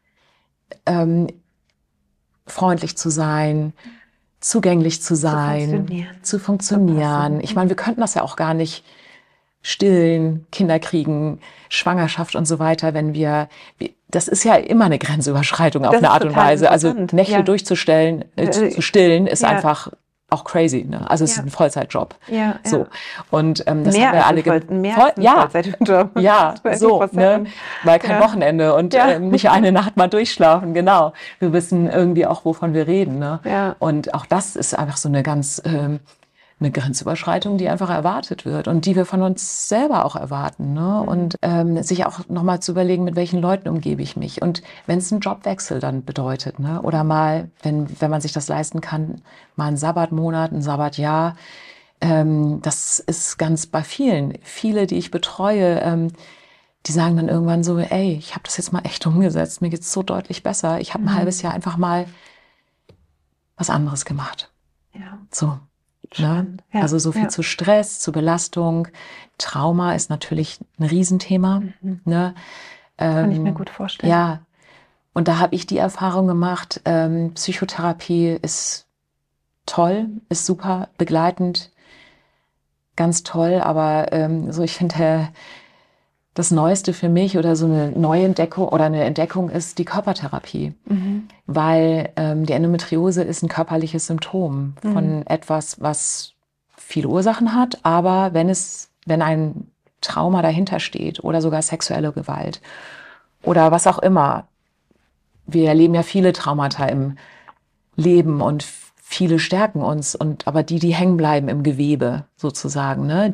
freundlich zu sein, zugänglich zu sein, zu funktionieren. Ich meine, wir könnten das ja auch gar nicht stillen, Kinder kriegen, Schwangerschaft und so weiter, wenn das ist ja immer eine Grenzüberschreitung auf eine Art und Weise. Also Nächte durchzustellen, zu stillen, ist einfach auch crazy. Ne? Also es ist ein Vollzeitjob. So. Und das mehr haben wir alle Vollzeitjob. Ja, so, ne? Weil kein Wochenende und nicht eine Nacht mal durchschlafen, genau. Wir wissen irgendwie auch, wovon wir reden. Ne? Ja. Und auch das ist einfach so eine ganz eine Grenzüberschreitung, die einfach erwartet wird und die wir von uns selber auch erwarten. Ne? Und sich auch nochmal zu überlegen, mit welchen Leuten umgebe ich mich. Und wenn es einen Jobwechsel dann bedeutet, ne? Oder mal, wenn man sich das leisten kann, mal einen Sabbatmonat, ein Sabbatjahr, das ist ganz bei vielen. Viele, die ich betreue, die sagen dann irgendwann so, ey, ich habe das jetzt mal echt umgesetzt, mir geht's so deutlich besser. Ich habe ein halbes Jahr einfach mal was anderes gemacht. Ja. So. Ne? Ja, also so viel zu Stress, zu Belastung. Trauma ist natürlich ein Riesenthema. Ne? Kann ich mir gut vorstellen. Ja, und da habe ich die Erfahrung gemacht, Psychotherapie ist toll, ist super begleitend, ganz toll, aber so ich finde, das Neueste für mich oder so eine Neuentdeckung oder eine Entdeckung ist die Körpertherapie, weil die Endometriose ist ein körperliches Symptom von etwas, was viele Ursachen hat, aber wenn ein Trauma dahinter steht oder sogar sexuelle Gewalt oder was auch immer, wir erleben ja viele Traumata im Leben und viele stärken uns aber die hängen bleiben im Gewebe sozusagen, ne,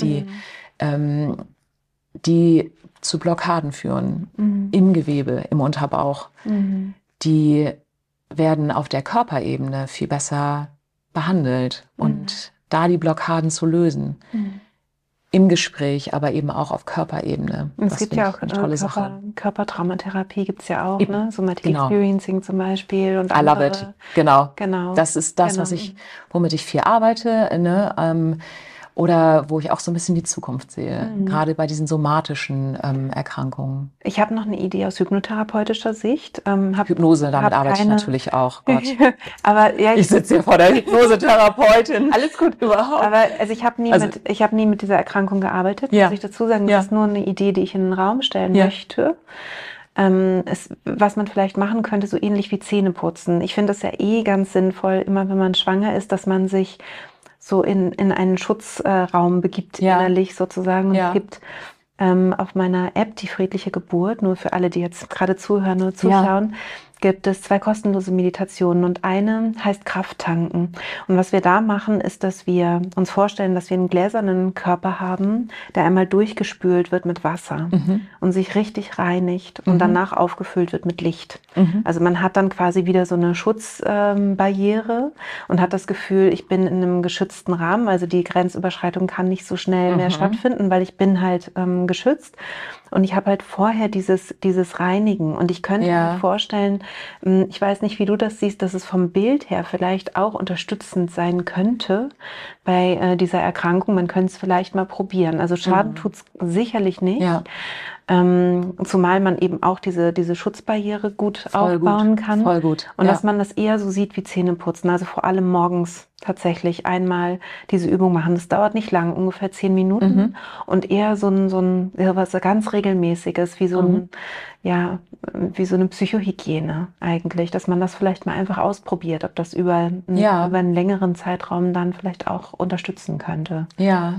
die zu Blockaden führen im Gewebe, im Unterbauch. Die werden auf der Körperebene viel besser behandelt und da die Blockaden zu lösen. Im Gespräch, aber eben auch auf Körperebene. Es gibt ja auch eine tolle Sache. Körpertraumatherapie gibt es ja auch, ne? Somatic Experiencing zum Beispiel und andere. I love it, genau. Das ist das, womit ich viel arbeite, ne? Oder wo ich auch so ein bisschen die Zukunft sehe, gerade bei diesen somatischen Erkrankungen. Ich habe noch eine Idee aus hypnotherapeutischer Sicht. Hypnose, damit arbeite ich natürlich auch. Gott. Aber ja, ich sitze hier vor der Hypnosetherapeutin. Alles gut. Überhaupt. Aber also ich habe nie mit dieser Erkrankung gearbeitet. Muss ich dazu sagen, das ist nur eine Idee, die ich in den Raum stellen möchte. Was man vielleicht machen könnte, so ähnlich wie Zähneputzen. Ich finde es ja ganz sinnvoll, immer wenn man schwanger ist, dass man sich so in einen Schutzraum begibt, innerlich sozusagen. Und es gibt auf meiner App die friedliche Geburt, nur für alle, die jetzt gerade zuhören oder zuschauen, gibt es 2 kostenlose Meditationen und eine heißt Krafttanken. Und was wir da machen, ist, dass wir uns vorstellen, dass wir einen gläsernen Körper haben, der einmal durchgespült wird mit Wasser und sich richtig reinigt und danach aufgefüllt wird mit Licht. Also man hat dann quasi wieder so eine Schutzbarriere und hat das Gefühl, ich bin in einem geschützten Rahmen, also die Grenzüberschreitung kann nicht so schnell mehr stattfinden, weil ich bin halt geschützt. Und ich habe halt vorher dieses Reinigen. Und ich könnte mir vorstellen, ich weiß nicht, wie du das siehst, dass es vom Bild her vielleicht auch unterstützend sein könnte bei dieser Erkrankung. Man könnte es vielleicht mal probieren. Also Schaden tut es sicherlich nicht. Ja. Zumal man eben auch diese Schutzbarriere gut aufbauen kann. Voll gut. Und dass man das eher so sieht wie Zähneputzen. Also vor allem morgens tatsächlich einmal diese Übung machen. Das dauert nicht lang, ungefähr 10 Minuten. Und eher so was ganz Regelmäßiges, wie so wie so eine Psychohygiene eigentlich. Dass man das vielleicht mal einfach ausprobiert, ob das über einen längeren Zeitraum dann vielleicht auch unterstützen könnte. Ja.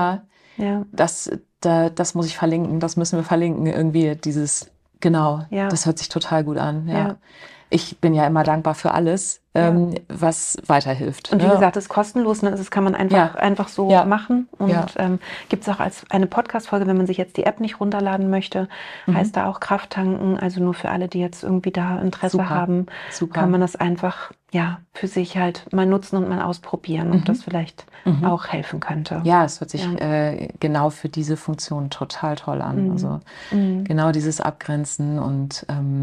Das muss ich verlinken, das müssen wir verlinken, irgendwie das hört sich total gut an. Ja. Ich bin ja immer dankbar für alles, was weiterhilft. Und wie gesagt, das ist kostenlos, ne? Das kann man einfach so machen. Und gibt es auch als eine Podcast-Folge, wenn man sich jetzt die App nicht runterladen möchte, heißt da auch Krafttanken. Also nur für alle, die jetzt irgendwie da Interesse haben, kann man das einfach für sich halt mal nutzen und mal ausprobieren, ob das vielleicht auch helfen könnte. Ja, es hört sich genau für diese Funktion total toll an. Also genau dieses Abgrenzen und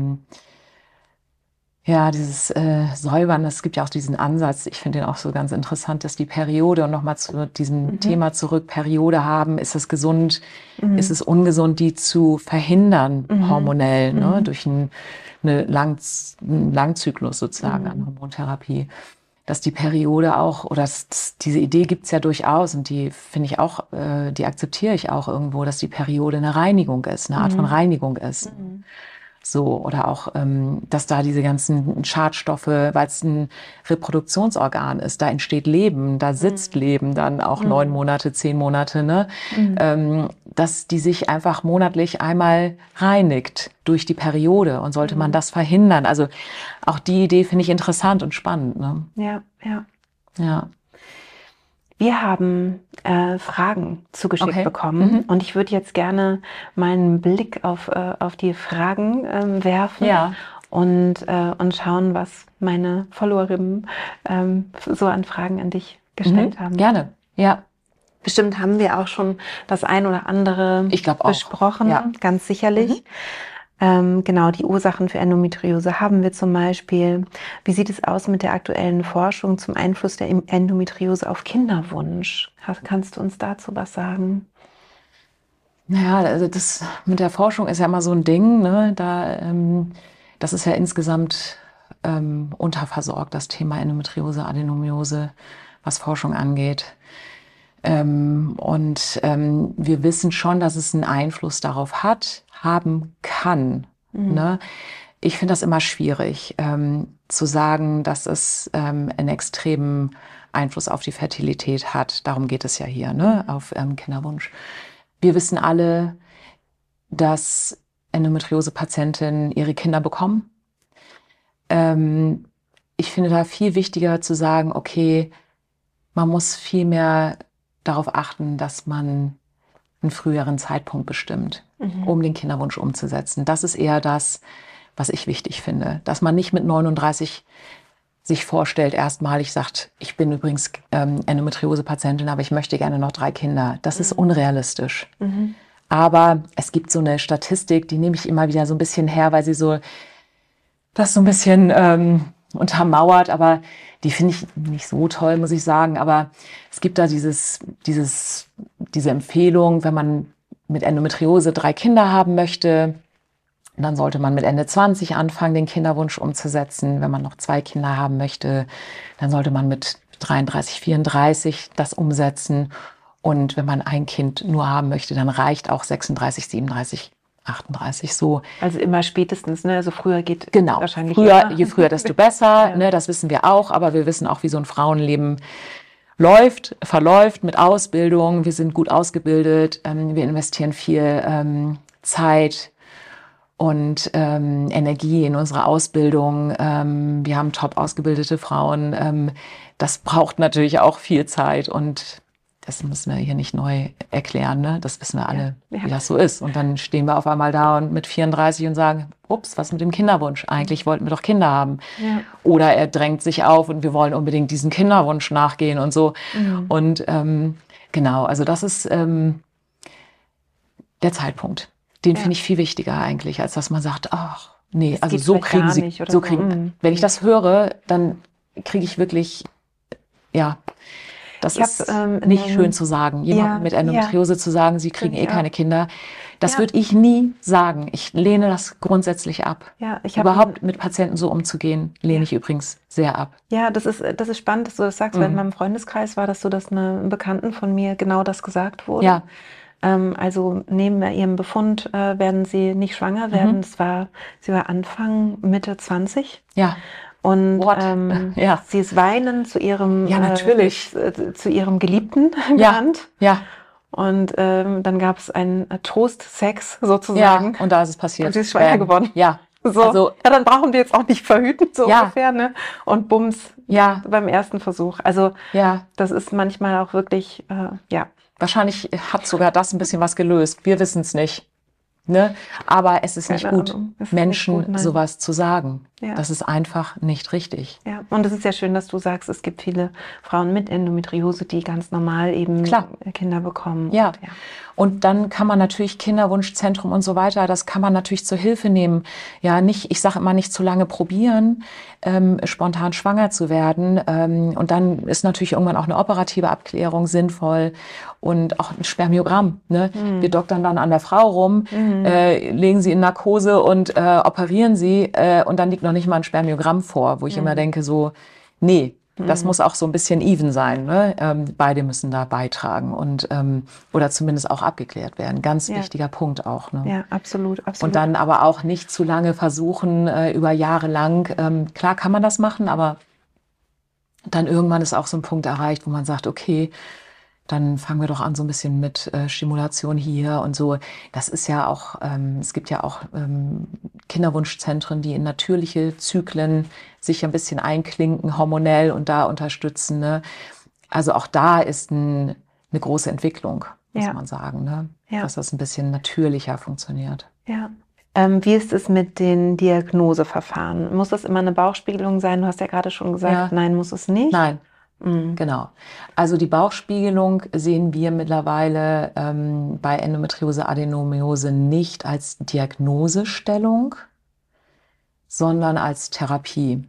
dieses Säubern, es gibt ja auch diesen Ansatz, ich finde den auch so ganz interessant, dass die Periode, und nochmal zu diesem Thema zurück, Periode haben, ist es gesund, ist es ungesund, die zu verhindern, hormonell, ne, durch einen Langzyklus sozusagen an Hormontherapie. Dass die Periode auch, oder diese Idee gibt's ja durchaus, und die finde ich auch, die akzeptiere ich auch irgendwo, dass die Periode eine Reinigung ist, eine Art von Reinigung ist. So, oder auch, dass da diese ganzen Schadstoffe, weil es ein Reproduktionsorgan ist, da entsteht Leben, da sitzt Leben dann auch 9 Monate, 10 Monate, ne? Dass die sich einfach monatlich einmal reinigt durch die Periode, und sollte man das verhindern. Also auch die Idee finde ich interessant und spannend, ne? Ja. Wir haben Fragen zugeschickt bekommen und ich würde jetzt gerne meinen Blick auf die Fragen werfen und schauen, was meine Followerinnen so an Fragen an dich gestellt haben. Gerne, ja. Bestimmt haben wir auch schon das ein oder andere besprochen, ganz sicherlich. Genau, die Ursachen für Endometriose haben wir zum Beispiel. Wie sieht es aus mit der aktuellen Forschung zum Einfluss der Endometriose auf Kinderwunsch? Kannst du uns dazu was sagen? Naja, also das mit der Forschung ist ja immer so ein Ding, ne? Das ist ja insgesamt unterversorgt, das Thema Endometriose, Adenomiose, was Forschung angeht. Wir wissen schon, dass es einen Einfluss darauf haben kann. Ne? Ich finde das immer schwierig, zu sagen, dass es einen extremen Einfluss auf die Fertilität hat. Darum geht es ja hier, ne? Auf Kinderwunsch. Wir wissen alle, dass Endometriose-Patientinnen ihre Kinder bekommen. Ich finde da viel wichtiger zu sagen, okay, man muss viel mehr darauf achten, dass man einen früheren Zeitpunkt bestimmt, um den Kinderwunsch umzusetzen. Das ist eher das, was ich wichtig finde. Dass man nicht mit 39 sich vorstellt, erstmalig sagt, ich bin übrigens Endometriose-Patientin, aber ich möchte gerne noch 3 Kinder. Das ist unrealistisch. Aber es gibt so eine Statistik, die nehme ich immer wieder so ein bisschen her, weil sie das so ein bisschen untermauert, aber die finde ich nicht so toll, muss ich sagen. Aber es gibt da diese Empfehlung, wenn man mit Endometriose 3 Kinder haben möchte, dann sollte man mit Ende 20 anfangen, den Kinderwunsch umzusetzen. Wenn man noch 2 Kinder haben möchte, dann sollte man mit 33, 34 das umsetzen. Und wenn man ein Kind nur haben möchte, dann reicht auch 36, 37, 38 so. Also immer spätestens, ne? Also früher geht wahrscheinlich je früher, desto besser. Ne? Das wissen wir auch, aber wir wissen auch, wie so ein Frauenleben verläuft mit Ausbildung. Wir sind gut ausgebildet, wir investieren viel Zeit und Energie in unsere Ausbildung. Wir haben top ausgebildete Frauen. Das braucht natürlich auch viel Zeit und das müssen wir hier nicht neu erklären, ne? Das wissen wir alle, wie das so ist. Und dann stehen wir auf einmal da und mit 34 und sagen, ups, was mit dem Kinderwunsch? Eigentlich wollten wir doch Kinder haben. Ja. Oder er drängt sich auf und wir wollen unbedingt diesen Kinderwunsch nachgehen und so. Mhm. Und genau, also das ist der Zeitpunkt. Den finde ich viel wichtiger eigentlich, als dass man sagt, ach, nee, das also so kriegen sie, so kriegen. Wenn ich das höre, dann kriege ich wirklich, ja, das ist nicht schön zu sagen. Jemandem mit Endometriose zu sagen, sie kriegen keine Kinder. Das würde ich nie sagen. Ich lehne das grundsätzlich ab. Ja, überhaupt mit Patienten so umzugehen, lehne ich übrigens sehr ab. Ja, das ist spannend, dass du das sagst, weil in meinem Freundeskreis war das so, dass einem Bekannten von mir genau das gesagt wurde. Ja. Also neben ihrem Befund werden sie nicht schwanger werden. Sie war Anfang, Mitte 20. Ja. Und sie ist weinend zu ihrem, zu ihrem Geliebten gerannt. Ja. Und dann gab es einen Trostsex sozusagen. Ja, und da ist es passiert. Und sie ist schwanger geworden. Ja. So. Also, dann brauchen wir jetzt auch nicht verhüten, so ungefähr, ne? Und bums, beim ersten Versuch. Also das ist manchmal auch wirklich, Wahrscheinlich hat sogar das ein bisschen was gelöst. Wir wissen es nicht. Ne? Aber es ist nicht gut, Menschen sowas zu sagen. Ja. Das ist einfach nicht richtig. Ja, und es ist ja schön, dass du sagst, es gibt viele Frauen mit Endometriose, die ganz normal eben Kinder bekommen. Ja. Und dann kann man natürlich Kinderwunschzentrum und so weiter, das kann man natürlich zur Hilfe nehmen. Ja, nicht, ich sage immer, nicht zu lange probieren, spontan schwanger zu werden. Und dann ist natürlich irgendwann auch eine operative Abklärung sinnvoll und auch ein Spermiogramm. Ne? Wir doktern dann an der Frau rum, legen sie in Narkose und operieren sie und dann liegt noch nicht mal ein Spermiogramm vor, wo ich immer denke so, nee, das muss auch so ein bisschen even sein. Ne? Beide müssen da beitragen und oder zumindest auch abgeklärt werden. Ganz wichtiger Punkt auch. Ne? Ja, absolut. Und dann aber auch nicht zu lange versuchen, über Jahre lang. Klar kann man das machen, aber dann irgendwann ist auch so ein Punkt erreicht, wo man sagt, okay, dann fangen wir doch an so ein bisschen mit Stimulation hier und so. Das ist ja auch, es gibt ja auch Kinderwunschzentren, die in natürliche Zyklen sich ein bisschen einklinken, hormonell und da unterstützen. Ne? Also auch da ist eine große Entwicklung, muss man sagen, ne? Dass das ein bisschen natürlicher funktioniert. Ja. Wie ist es mit den Diagnoseverfahren? Muss das immer eine Bauchspiegelung sein? Du hast ja gerade schon gesagt, nein, muss es nicht. Nein. Genau. Also die Bauchspiegelung sehen wir mittlerweile bei Endometriose, Adenomiose nicht als Diagnosestellung, sondern als Therapie.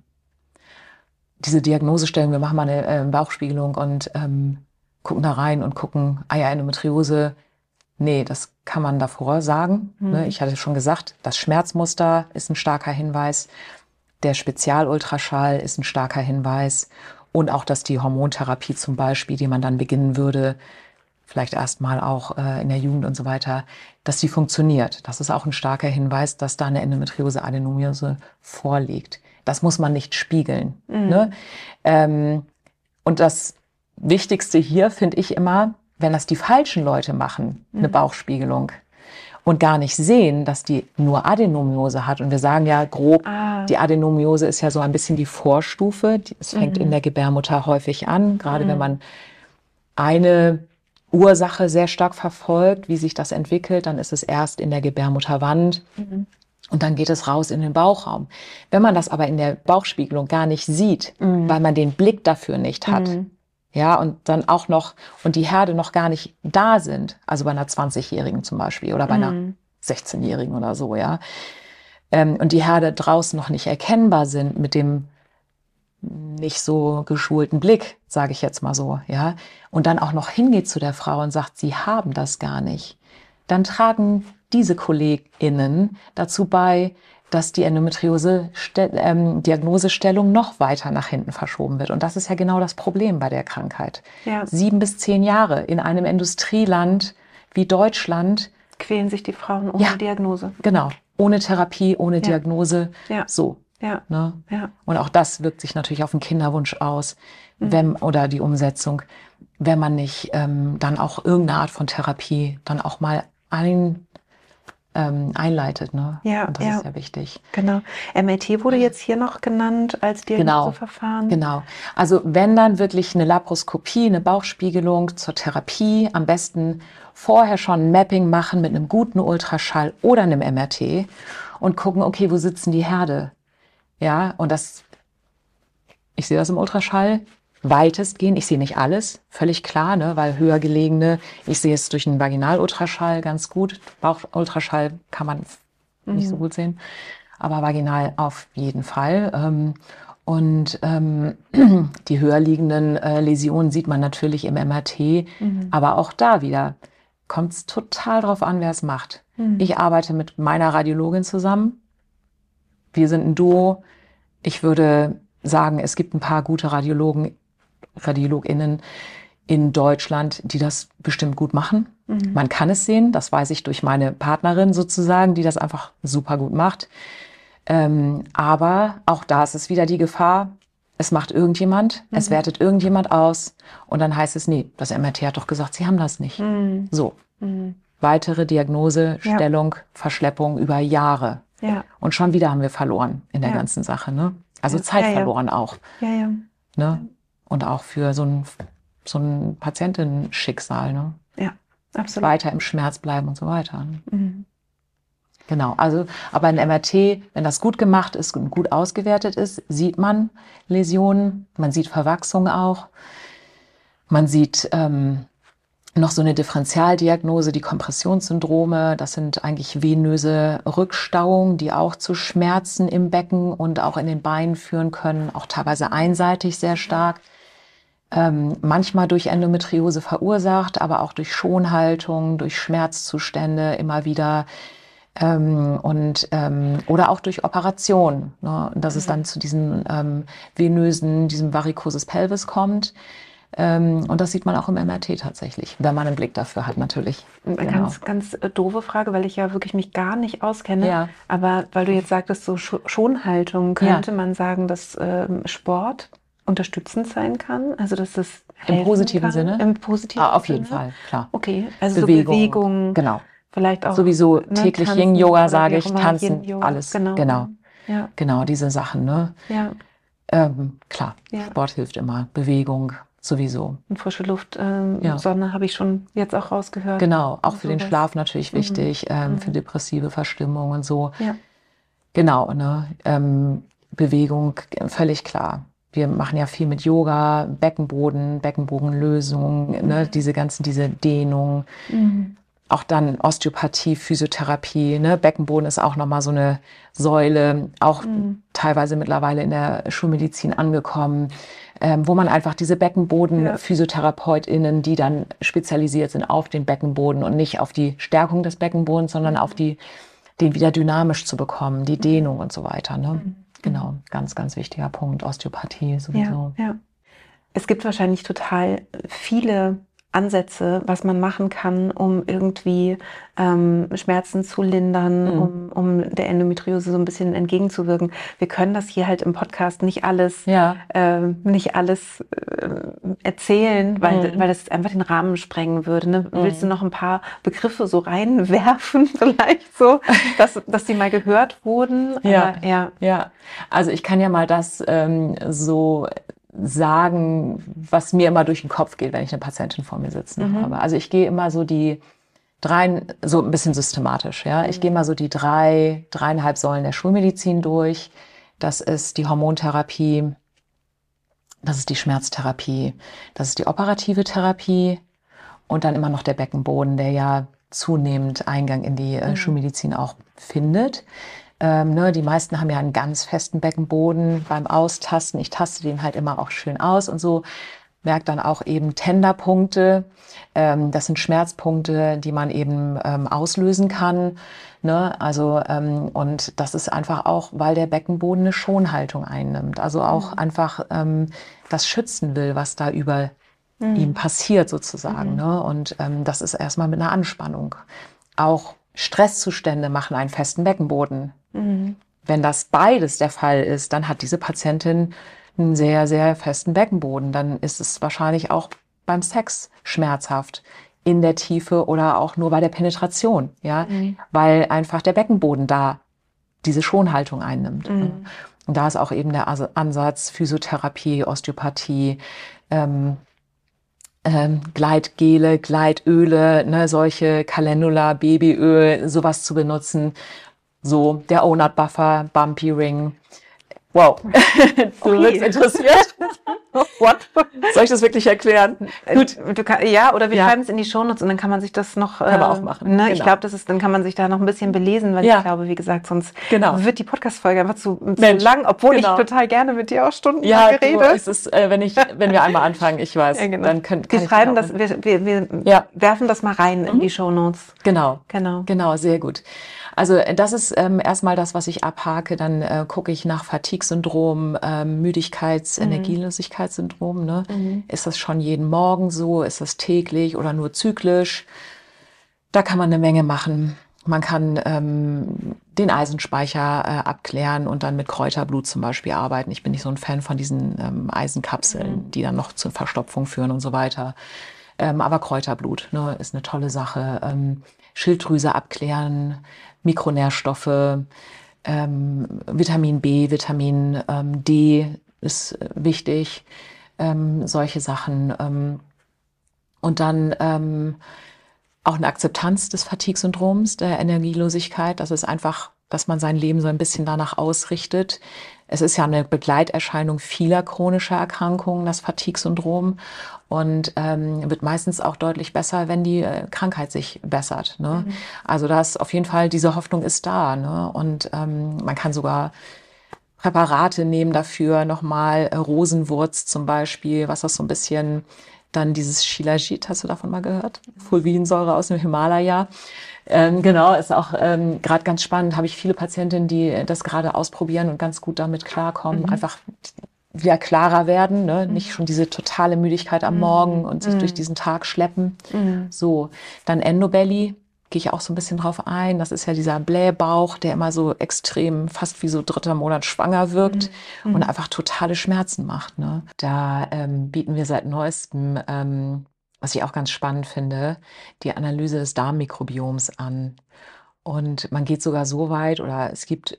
Diese Diagnosestellung, wir machen mal eine Bauchspiegelung und gucken da rein und gucken, Endometriose, nee, das kann man davor sagen. Ne? Ich hatte schon gesagt, das Schmerzmuster ist ein starker Hinweis, der Spezialultraschall ist ein starker Hinweis. Und auch, dass die Hormontherapie zum Beispiel, die man dann beginnen würde, vielleicht erstmal auch in der Jugend und so weiter, dass die funktioniert. Das ist auch ein starker Hinweis, dass da eine Endometriose, Adenomiose vorliegt. Das muss man nicht spiegeln. Ne? Und das Wichtigste hier finde ich immer, wenn das die falschen Leute machen, eine Bauchspiegelung, und gar nicht sehen, dass die nur Adenomiose hat. Und wir sagen ja grob, die Adenomiose ist ja so ein bisschen die Vorstufe. Es fängt in der Gebärmutter häufig an, gerade wenn man eine Ursache sehr stark verfolgt, wie sich das entwickelt, dann ist es erst in der Gebärmutterwand und dann geht es raus in den Bauchraum. Wenn man das aber in der Bauchspiegelung gar nicht sieht, weil man den Blick dafür nicht hat, ja, und dann auch noch, und die Herde noch gar nicht da sind, also bei einer 20-Jährigen zum Beispiel oder bei einer 16-Jährigen oder so, ja, und die Herde draußen noch nicht erkennbar sind mit dem nicht so geschulten Blick, sage ich jetzt mal so, ja, und dann auch noch hingeht zu der Frau und sagt, sie haben das gar nicht, dann tragen diese KollegInnen dazu bei, dass die Endometriose-Diagnosestellung noch weiter nach hinten verschoben wird. Und das ist ja genau das Problem bei der Krankheit. Ja. 7 bis 10 Jahre in einem Industrieland wie Deutschland. Quälen sich die Frauen ohne Diagnose. Genau, ohne Therapie, ohne Diagnose, so. Ja. Ne? Ja. Und auch das wirkt sich natürlich auf den Kinderwunsch aus, oder die Umsetzung, wenn man nicht dann auch irgendeine Art von Therapie dann auch mal einleitet. Ne? Ja, und das ist ja wichtig. Genau. MRT wurde jetzt hier noch genannt als Diagnoseverfahren. Genau. Also wenn dann wirklich eine Laparoskopie, eine Bauchspiegelung zur Therapie, am besten vorher schon ein Mapping machen mit einem guten Ultraschall oder einem MRT und gucken, okay, wo sitzen die Herde? Ja, und ich sehe das im Ultraschall weitestgehend. Ich sehe nicht alles, völlig klar, ne, weil höher gelegene, ich sehe es durch einen Vaginalultraschall ganz gut. Bauchultraschall kann man nicht so gut sehen, aber vaginal auf jeden Fall. Die höher liegenden Läsionen sieht man natürlich im MRT, aber auch da wieder kommt es total drauf an, wer es macht. Ich arbeite mit meiner Radiologin zusammen. Wir sind ein Duo. Ich würde sagen, es gibt ein paar gute RadiologInnen in Deutschland, die das bestimmt gut machen. Man kann es sehen, das weiß ich durch meine Partnerin sozusagen, die das einfach super gut macht. Aber auch da ist es wieder die Gefahr, es macht irgendjemand, es wertet irgendjemand aus und dann heißt es, nee, das MRT hat doch gesagt, sie haben das nicht. So, weitere Diagnose, Stellung, Verschleppung über Jahre. Ja. Und schon wieder haben wir verloren in der ganzen Sache. Ne? Also Zeit verloren auch. Ne? Und auch für so ein Patientenschicksal. Ne? Ja, absolut. Weiter im Schmerz bleiben und so weiter. Ne? Genau, also aber ein MRT, wenn das gut gemacht ist und gut ausgewertet ist, sieht man Läsionen, man sieht Verwachsung auch, man sieht noch so eine Differentialdiagnose, die Kompressionssyndrome, das sind eigentlich venöse Rückstauungen, die auch zu Schmerzen im Becken und auch in den Beinen führen können, auch teilweise einseitig sehr stark. Manchmal durch Endometriose verursacht, aber auch durch Schonhaltung, durch Schmerzzustände immer wieder oder auch durch Operation, ne, dass es dann zu diesen diesem Varikoses Pelvis kommt. Und das sieht man auch im MRT tatsächlich, wenn man einen Blick dafür hat natürlich. Genau. Ganz doofe Frage, weil ich ja wirklich mich gar nicht auskenne. Ja. Aber weil du jetzt sagtest, so Schonhaltung, könnte man sagen, dass Sport unterstützend sein kann? Also dass das im positiven Sinne? Im positiven Sinne? Auf jeden Fall, klar. Okay, also Bewegung. Genau. Vielleicht auch sowieso täglich Yin-Yoga, sage ich, tanzen, alles. Genau. Ja. Genau, diese Sachen. Ne? Ja. Klar, Sport hilft immer, Bewegung sowieso. Und frische Luft, Sonne habe ich schon jetzt auch rausgehört. Genau, auch für den Schlaf natürlich wichtig, für depressive Verstimmung und so. Ja. Genau, ne? Bewegung, völlig klar. Wir machen ja viel mit Yoga, Beckenbogenlösung, ne? Diese Dehnung. Auch dann Osteopathie, Physiotherapie, ne? Beckenboden ist auch nochmal so eine Säule, auch teilweise mittlerweile in der Schulmedizin angekommen, wo man einfach diese Beckenboden-PhysiotherapeutInnen, die dann spezialisiert sind auf den Beckenboden und nicht auf die Stärkung des Beckenbodens, sondern auf den wieder dynamisch zu bekommen, die Dehnung und so weiter. Ne? Genau, ganz, ganz wichtiger Punkt, Osteopathie sowieso. Ja. Es gibt wahrscheinlich total viele Ansätze, was man machen kann, um irgendwie Schmerzen zu lindern, um der Endometriose so ein bisschen entgegenzuwirken. Wir können das hier halt im Podcast nicht alles erzählen, weil das einfach den Rahmen sprengen würde. Ne? Willst du noch ein paar Begriffe so reinwerfen, vielleicht so, dass die mal gehört wurden? Ja. Also ich kann ja mal das so sagen, was mir immer durch den Kopf geht, wenn ich eine Patientin vor mir sitzen habe. Also ich gehe immer so die so ein bisschen systematisch, ja. Ich gehe mal so die 3,5 Säulen der Schulmedizin durch. Das ist die Hormontherapie, das ist die Schmerztherapie, das ist die operative Therapie und dann immer noch der Beckenboden, der ja zunehmend Eingang in die Schulmedizin auch findet. Die meisten haben ja einen ganz festen Beckenboden beim Austasten. Ich taste den halt immer auch schön aus und so. Merkt dann auch eben Tenderpunkte. Das sind Schmerzpunkte, die man eben auslösen kann. Ne? Also, und das ist einfach auch, weil der Beckenboden eine Schonhaltung einnimmt. Also auch einfach das schützen will, was da über ihm passiert sozusagen. Ne? Und das ist erstmal mit einer Anspannung. Auch Stresszustände machen einen festen Beckenboden. Wenn das beides der Fall ist, dann hat diese Patientin einen sehr, sehr festen Beckenboden. Dann ist es wahrscheinlich auch beim Sex schmerzhaft. in der Tiefe oder auch nur bei der Penetration, ja, weil einfach der Beckenboden da diese Schonhaltung einnimmt. Und da ist auch eben der Ansatz Physiotherapie, Osteopathie, Gleitgele, Gleitöle, ne, solche Calendula, Babyöl, sowas zu benutzen. So, der O-Nut Buffer, Bumpy Ring. Wow, du bist interessiert? What? Soll ich das wirklich erklären? Gut. Oder wir schreiben es in die Shownotes und dann kann man sich das noch kann man auch machen. Ne? Genau. Ich glaube, dann kann man sich da noch ein bisschen belesen, weil ich glaube, wie gesagt, sonst wird die Podcast-Folge einfach zu lang, obwohl ich total gerne mit dir auch stundenlang rede. Ja, es ist, wenn wir einmal anfangen, ich weiß, dann kann wir schreiben das, wir werfen das mal rein in die Shownotes. Genau, sehr gut. Also das ist erstmal das, was ich abhake. Dann gucke ich nach Fatigue-Syndrom, Energielosigkeitssyndrom. Ne? Ist das schon jeden Morgen so? Ist das täglich oder nur zyklisch? Da kann man eine Menge machen. Man kann den Eisenspeicher abklären und dann mit Kräuterblut zum Beispiel arbeiten. Ich bin nicht so ein Fan von diesen Eisenkapseln, die dann noch zur Verstopfung führen und so weiter. Aber Kräuterblut, ne, ist eine tolle Sache. Schilddrüse abklären, Mikronährstoffe, Vitamin B, Vitamin D ist wichtig, solche Sachen. Und dann auch eine Akzeptanz des Fatigue-Syndroms, der Energielosigkeit. Das ist einfach, dass man sein Leben so ein bisschen danach ausrichtet. Es ist ja eine Begleiterscheinung vieler chronischer Erkrankungen, das Fatigue-Syndrom. Und wird meistens auch deutlich besser, wenn die Krankheit sich bessert. Ne? Also das auf jeden Fall, diese Hoffnung ist da. Ne? Und man kann sogar Präparate nehmen dafür, nochmal Rosenwurz zum Beispiel, was das so ein bisschen, dann dieses Shilajit, hast du davon mal gehört? Fulvinsäure aus dem Himalaya. Genau, ist auch gerade ganz spannend. Habe ich viele Patientinnen, die das gerade ausprobieren und ganz gut damit klarkommen. Einfach wieder klarer werden, ne? Nicht schon diese totale Müdigkeit am Morgen und sich durch diesen Tag schleppen. So, dann Endobelly, gehe ich auch so ein bisschen drauf ein. Das ist ja dieser Blähbauch, der immer so extrem, fast wie so 3. Monat schwanger wirkt und einfach totale Schmerzen macht. Ne? Da bieten wir seit neuestem, was ich auch ganz spannend finde, die Analyse des Darmmikrobioms an. Und man geht sogar so weit, oder es gibt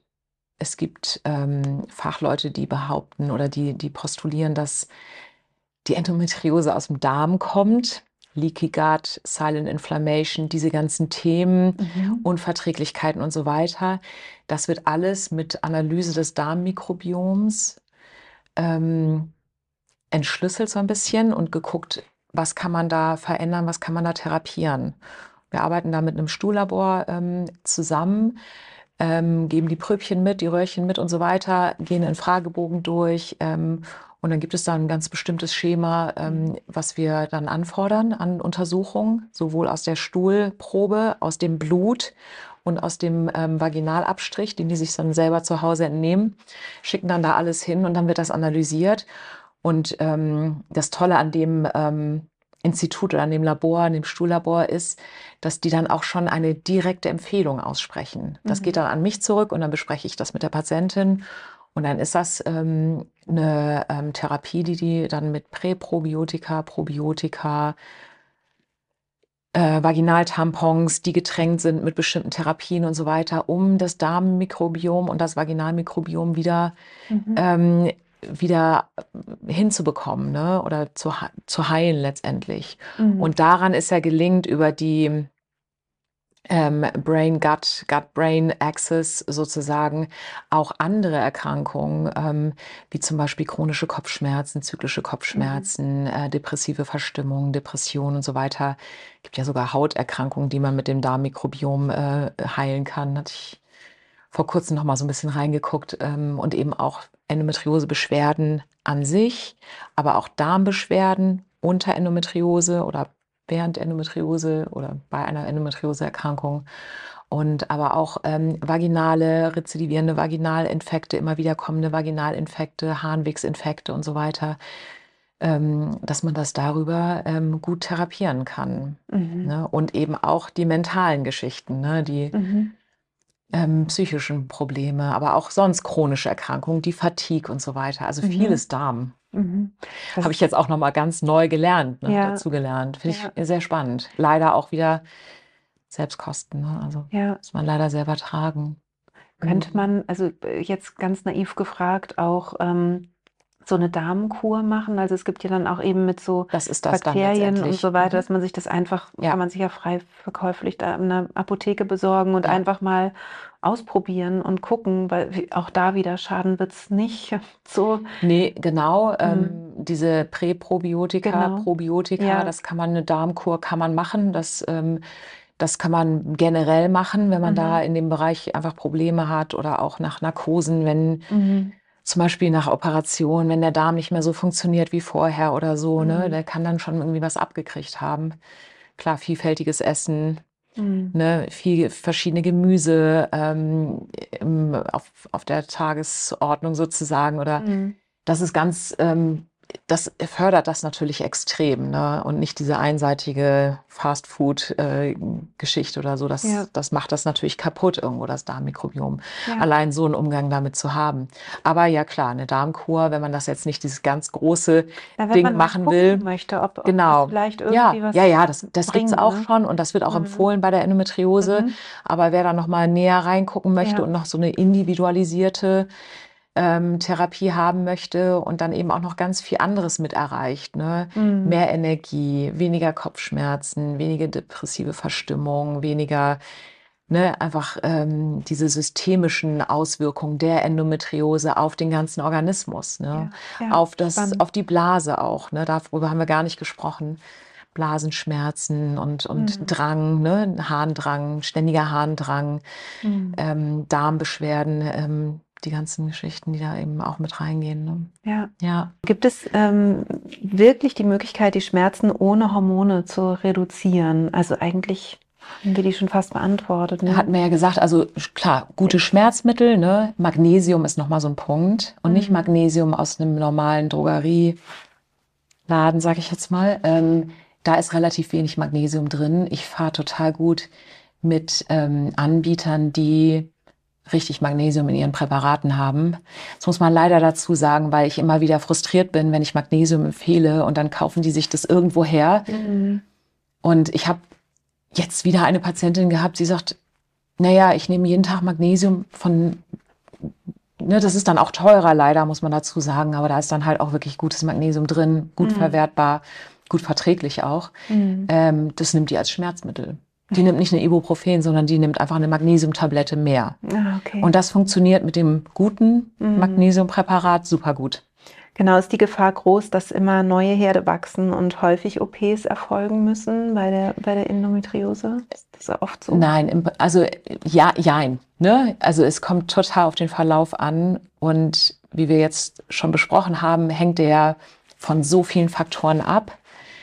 Fachleute, die behaupten oder die postulieren, dass die Endometriose aus dem Darm kommt. Leaky Gut, Silent Inflammation, diese ganzen Themen, Unverträglichkeiten und so weiter. Das wird alles mit Analyse des Darmmikrobioms entschlüsselt so ein bisschen und geguckt, was kann man da verändern, was kann man da therapieren. Wir arbeiten da mit einem Stuhllabor zusammen, geben die Pröbchen mit, die Röhrchen mit und so weiter, gehen einen Fragebogen durch und dann gibt es da ein ganz bestimmtes Schema, was wir dann anfordern an Untersuchungen, sowohl aus der Stuhlprobe, aus dem Blut und aus dem Vaginalabstrich, den die sich dann selber zu Hause entnehmen, schicken dann da alles hin und dann wird das analysiert. Und das Tolle an dem Institut oder an dem Labor, an dem Stuhllabor ist, dass die dann auch schon eine direkte Empfehlung aussprechen. Das geht dann an mich zurück und dann bespreche ich das mit der Patientin. Und dann ist das eine Therapie, die dann mit Präprobiotika, Probiotika, Vaginaltampons, die getränkt sind mit bestimmten Therapien und so weiter, um das Darmmikrobiom und das Vaginalmikrobiom wieder hinzubekommen, ne? Oder zu heilen letztendlich. Und daran ist ja gelingt über die Gut-Brain-Axis sozusagen auch andere Erkrankungen, wie zum Beispiel chronische Kopfschmerzen, zyklische Kopfschmerzen, depressive Verstimmung, Depressionen und so weiter. Es gibt ja sogar Hauterkrankungen, die man mit dem Darmmikrobiom heilen kann. Hatte ich vor kurzem noch mal so ein bisschen reingeguckt und eben auch Endometriose-Beschwerden an sich, aber auch Darmbeschwerden unter Endometriose oder während Endometriose oder bei einer Endometriose-Erkrankung und aber auch vaginale, rezidivierende Vaginalinfekte, immer wieder kommende Vaginalinfekte, Harnwegsinfekte und so weiter, dass man das darüber gut therapieren kann. Ne? Und eben auch die mentalen Geschichten, ne? Die psychischen Probleme, aber auch sonst chronische Erkrankungen, die Fatigue und so weiter. Also vieles Darm. Habe ich jetzt auch nochmal ganz neu gelernt, ne, dazu gelernt. Finde ich sehr spannend. Leider auch wieder Selbstkosten, ne? Also muss man leider selber tragen. Könnte man, also jetzt ganz naiv gefragt, auch so eine Darmkur machen? Also es gibt ja dann auch eben mit so Bakterien und so weiter, dass man sich das einfach, kann man sich ja frei verkäuflich da in einer Apotheke besorgen und einfach mal ausprobieren und gucken, weil auch da wieder schaden wird es nicht. So. Nee, genau. Diese Präprobiotika, Probiotika, das kann man, eine Darmkur kann man machen. Das kann man generell machen, wenn man da in dem Bereich einfach Probleme hat oder auch nach Narkosen, wenn zum Beispiel nach Operationen, wenn der Darm nicht mehr so funktioniert wie vorher oder so, ne, der kann dann schon irgendwie was abgekriegt haben. Klar, vielfältiges Essen, ne, viel verschiedene Gemüse auf der Tagesordnung sozusagen oder das ist ganz das fördert das natürlich extrem, ne? Und nicht diese einseitige Fast-Food-Geschichte oder so. Das macht das natürlich kaputt irgendwo, das Darmmikrobiom. Allein so einen Umgang damit zu haben. Aber ja klar, eine Darmkur, wenn man das jetzt nicht dieses ganz große Ding machen will. Möchte, ob genau. das vielleicht irgendwie was das gibt es auch schon und das wird auch empfohlen bei der Endometriose. Aber wer da noch mal näher reingucken möchte und noch so eine individualisierte Therapie haben möchte und dann eben auch noch ganz viel anderes mit erreicht, ne? Mehr Energie, weniger Kopfschmerzen, weniger depressive Verstimmung, weniger, ne, einfach diese systemischen Auswirkungen der Endometriose auf den ganzen Organismus, ne? Auf die Blase auch, ne? Darüber haben wir gar nicht gesprochen. Blasenschmerzen und Drang, ne? Harndrang, ständiger Harndrang, Darmbeschwerden, die ganzen Geschichten, die da eben auch mit reingehen. Ne? Ja. Gibt es wirklich die Möglichkeit, die Schmerzen ohne Hormone zu reduzieren? Also eigentlich haben wir die schon fast beantwortet. Ne? Hatten wir ja gesagt, also klar, gute Schmerzmittel, ne? Magnesium ist nochmal so ein Punkt und nicht Magnesium aus einem normalen Drogerieladen, sage ich jetzt mal. Da ist relativ wenig Magnesium drin. Ich fahre total gut mit Anbietern, die richtig Magnesium in ihren Präparaten haben. Das muss man leider dazu sagen, weil ich immer wieder frustriert bin, wenn ich Magnesium empfehle und dann kaufen die sich das irgendwo her. Und ich habe jetzt wieder eine Patientin gehabt, die sagt, naja, ich nehme jeden Tag Magnesium von, ne, das ist dann auch teurer leider, muss man dazu sagen, aber da ist dann halt auch wirklich gutes Magnesium drin, gut verwertbar, gut verträglich auch. Das nimmt die als Schmerzmittel. Die nimmt nicht eine Ibuprofen, sondern die nimmt einfach eine Magnesiumtablette mehr. Und das funktioniert mit dem guten Magnesiumpräparat super gut. Genau, ist die Gefahr groß, dass immer neue Herde wachsen und häufig OPs erfolgen müssen bei der Endometriose? Ist das oft so? Nein, also jein. Ne? Also es kommt total auf den Verlauf an und wie wir jetzt schon besprochen haben, hängt der von so vielen Faktoren ab.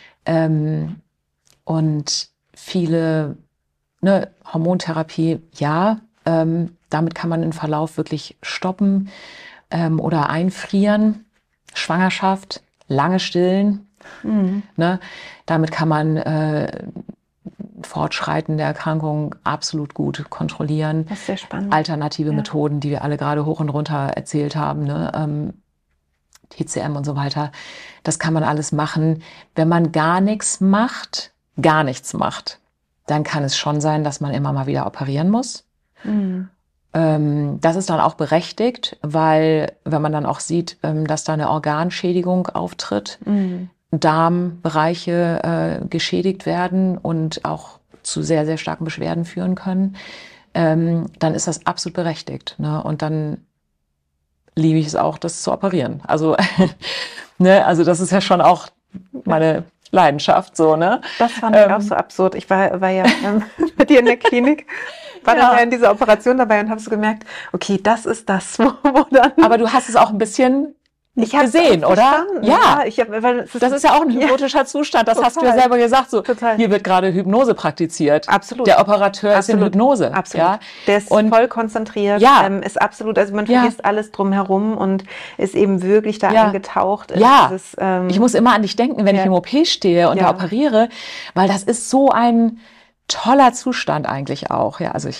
Und viele, ne, Hormontherapie, damit kann man den Verlauf wirklich stoppen oder einfrieren. Schwangerschaft, lange stillen, ne, damit kann man Fortschreiten der Erkrankung absolut gut kontrollieren. Das ist sehr spannend. Alternative Methoden, die wir alle gerade hoch und runter erzählt haben, ne, TCM und so weiter, das kann man alles machen. Wenn man gar nichts macht, dann kann es schon sein, dass man immer mal wieder operieren muss. Das ist dann auch berechtigt, weil wenn man dann auch sieht, dass da eine Organschädigung auftritt, Darmbereiche geschädigt werden und auch zu sehr, sehr starken Beschwerden führen können, dann ist das absolut berechtigt. Ne? Und dann liebe ich es auch, das zu operieren. Also, ne, also das ist ja schon auch meine Leidenschaft, so, ne? Das fand ich auch so absurd. Ich war ja bei dir in der Klinik, war dann ja in dieser Operation dabei und habe so gemerkt, okay, das ist das, wo dann... Aber du hast es auch ein bisschen gesehen, oder? Ja, das ist ja auch ein hypnotischer Zustand, das hast du ja selber gesagt, so, hier wird gerade Hypnose praktiziert. Absolut. Der Operateur ist in Hypnose. Absolut. Ja? Der ist voll konzentriert, ist absolut, also man vergisst alles drumherum und ist eben wirklich da eingetaucht. Ich muss immer an dich denken, wenn ich im OP stehe und da operiere, weil das ist so ein toller Zustand eigentlich auch. Ja, also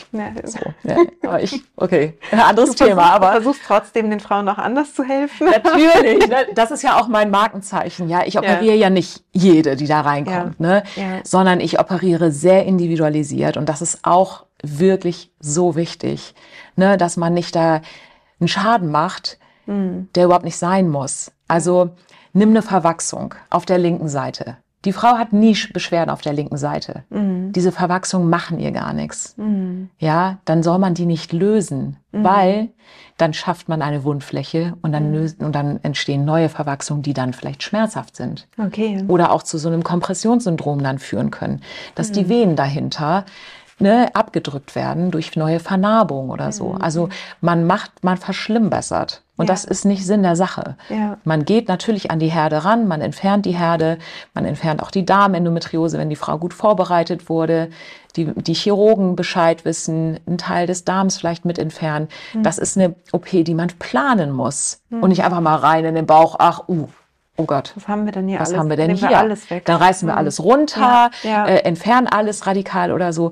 okay, ein anderes Du Thema. Aber versuchst trotzdem den Frauen auch anders zu helfen. natürlich, ne? Das ist ja auch mein Markenzeichen. Ja, ich operiere ja nicht jede, die da reinkommt, ne? Sondern ich operiere sehr individualisiert und das ist auch wirklich so wichtig, ne? Dass man nicht da einen Schaden macht, der überhaupt nicht sein muss. Also nimm eine Verwachsung auf der linken Seite. Die Frau hat nie Beschwerden auf der linken Seite. Diese Verwachsungen machen ihr gar nichts. Ja, dann soll man die nicht lösen, weil dann schafft man eine Wundfläche und dann entstehen neue Verwachsungen, die dann vielleicht schmerzhaft sind. Okay. Oder auch zu so einem Kompressionssyndrom dann führen können, dass die Venen dahinter abgedrückt werden durch neue Vernarbung oder so. Also man verschlimmbessert. Und das ist nicht Sinn der Sache. Ja. Man geht natürlich an die Herde ran, man entfernt die Herde, man entfernt auch die Darmendometriose, wenn die Frau gut vorbereitet wurde, die Chirurgen Bescheid wissen, einen Teil des Darms vielleicht mit entfernen. Das ist eine OP, die man planen muss und nicht einfach mal rein in den Bauch, oh Gott. Was haben wir denn hier Was alles? haben wir denn Nehmen hier? Wir alles weg. Dann reißen wir alles runter, Ja. entfernen alles radikal oder so.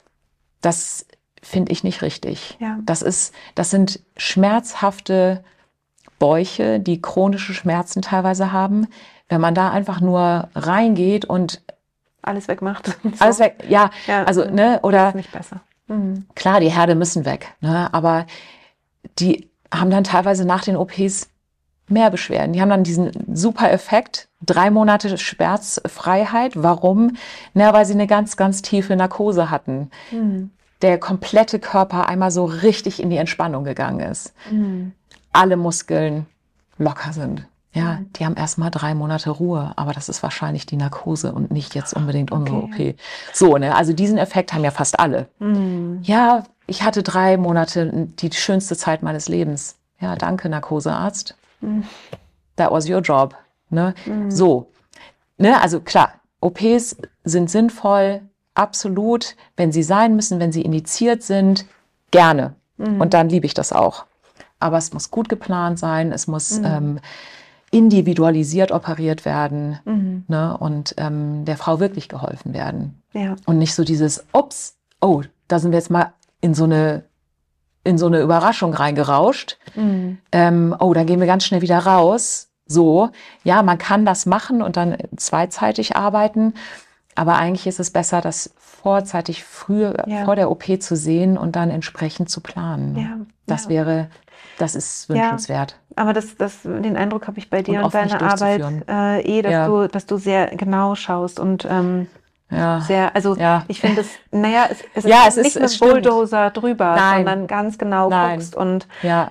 Das finde ich nicht richtig. Ja. Das sind schmerzhafte Bäuche, die chronische Schmerzen teilweise haben. Wenn man da einfach nur reingeht und alles wegmacht. So. Alles weg, ja. Also, ne, oder. Das ist nicht besser. Klar, die Herde müssen weg, ne, aber die haben dann teilweise nach den OPs mehr Beschwerden. Die haben dann diesen super Effekt, 3 Monate Schmerzfreiheit. Warum? Na, weil sie eine ganz, ganz tiefe Narkose hatten. Der komplette Körper einmal so richtig in die Entspannung gegangen ist. Alle Muskeln locker sind. Ja, die haben erst mal 3 Monate Ruhe, aber das ist wahrscheinlich die Narkose und nicht jetzt unbedingt unsere OP. So, ne, also diesen Effekt haben ja fast alle. Ja, ich hatte 3 Monate die schönste Zeit meines Lebens. Ja, danke, Narkosearzt. That was your job. Ne? So, ne, also klar, OPs sind sinnvoll, absolut, wenn sie sein müssen, wenn sie indiziert sind, gerne. Und dann liebe ich das auch. Aber es muss gut geplant sein, es muss individualisiert operiert werden, ne, und der Frau wirklich geholfen werden. Ja. Und nicht so dieses, da sind wir jetzt mal in so eine Überraschung reingerauscht. Da gehen wir ganz schnell wieder raus. So, ja, man kann das machen und dann zweizeitig arbeiten. Aber eigentlich ist es besser, das vorzeitig vor der OP zu sehen und dann entsprechend zu planen. Ja. Das ist wünschenswert. Ja, aber den Eindruck habe ich bei dir und deiner Arbeit dass du sehr genau schaust und ich finde es ist nicht mit Bulldozer drüber, sondern ganz genau guckst und Ja,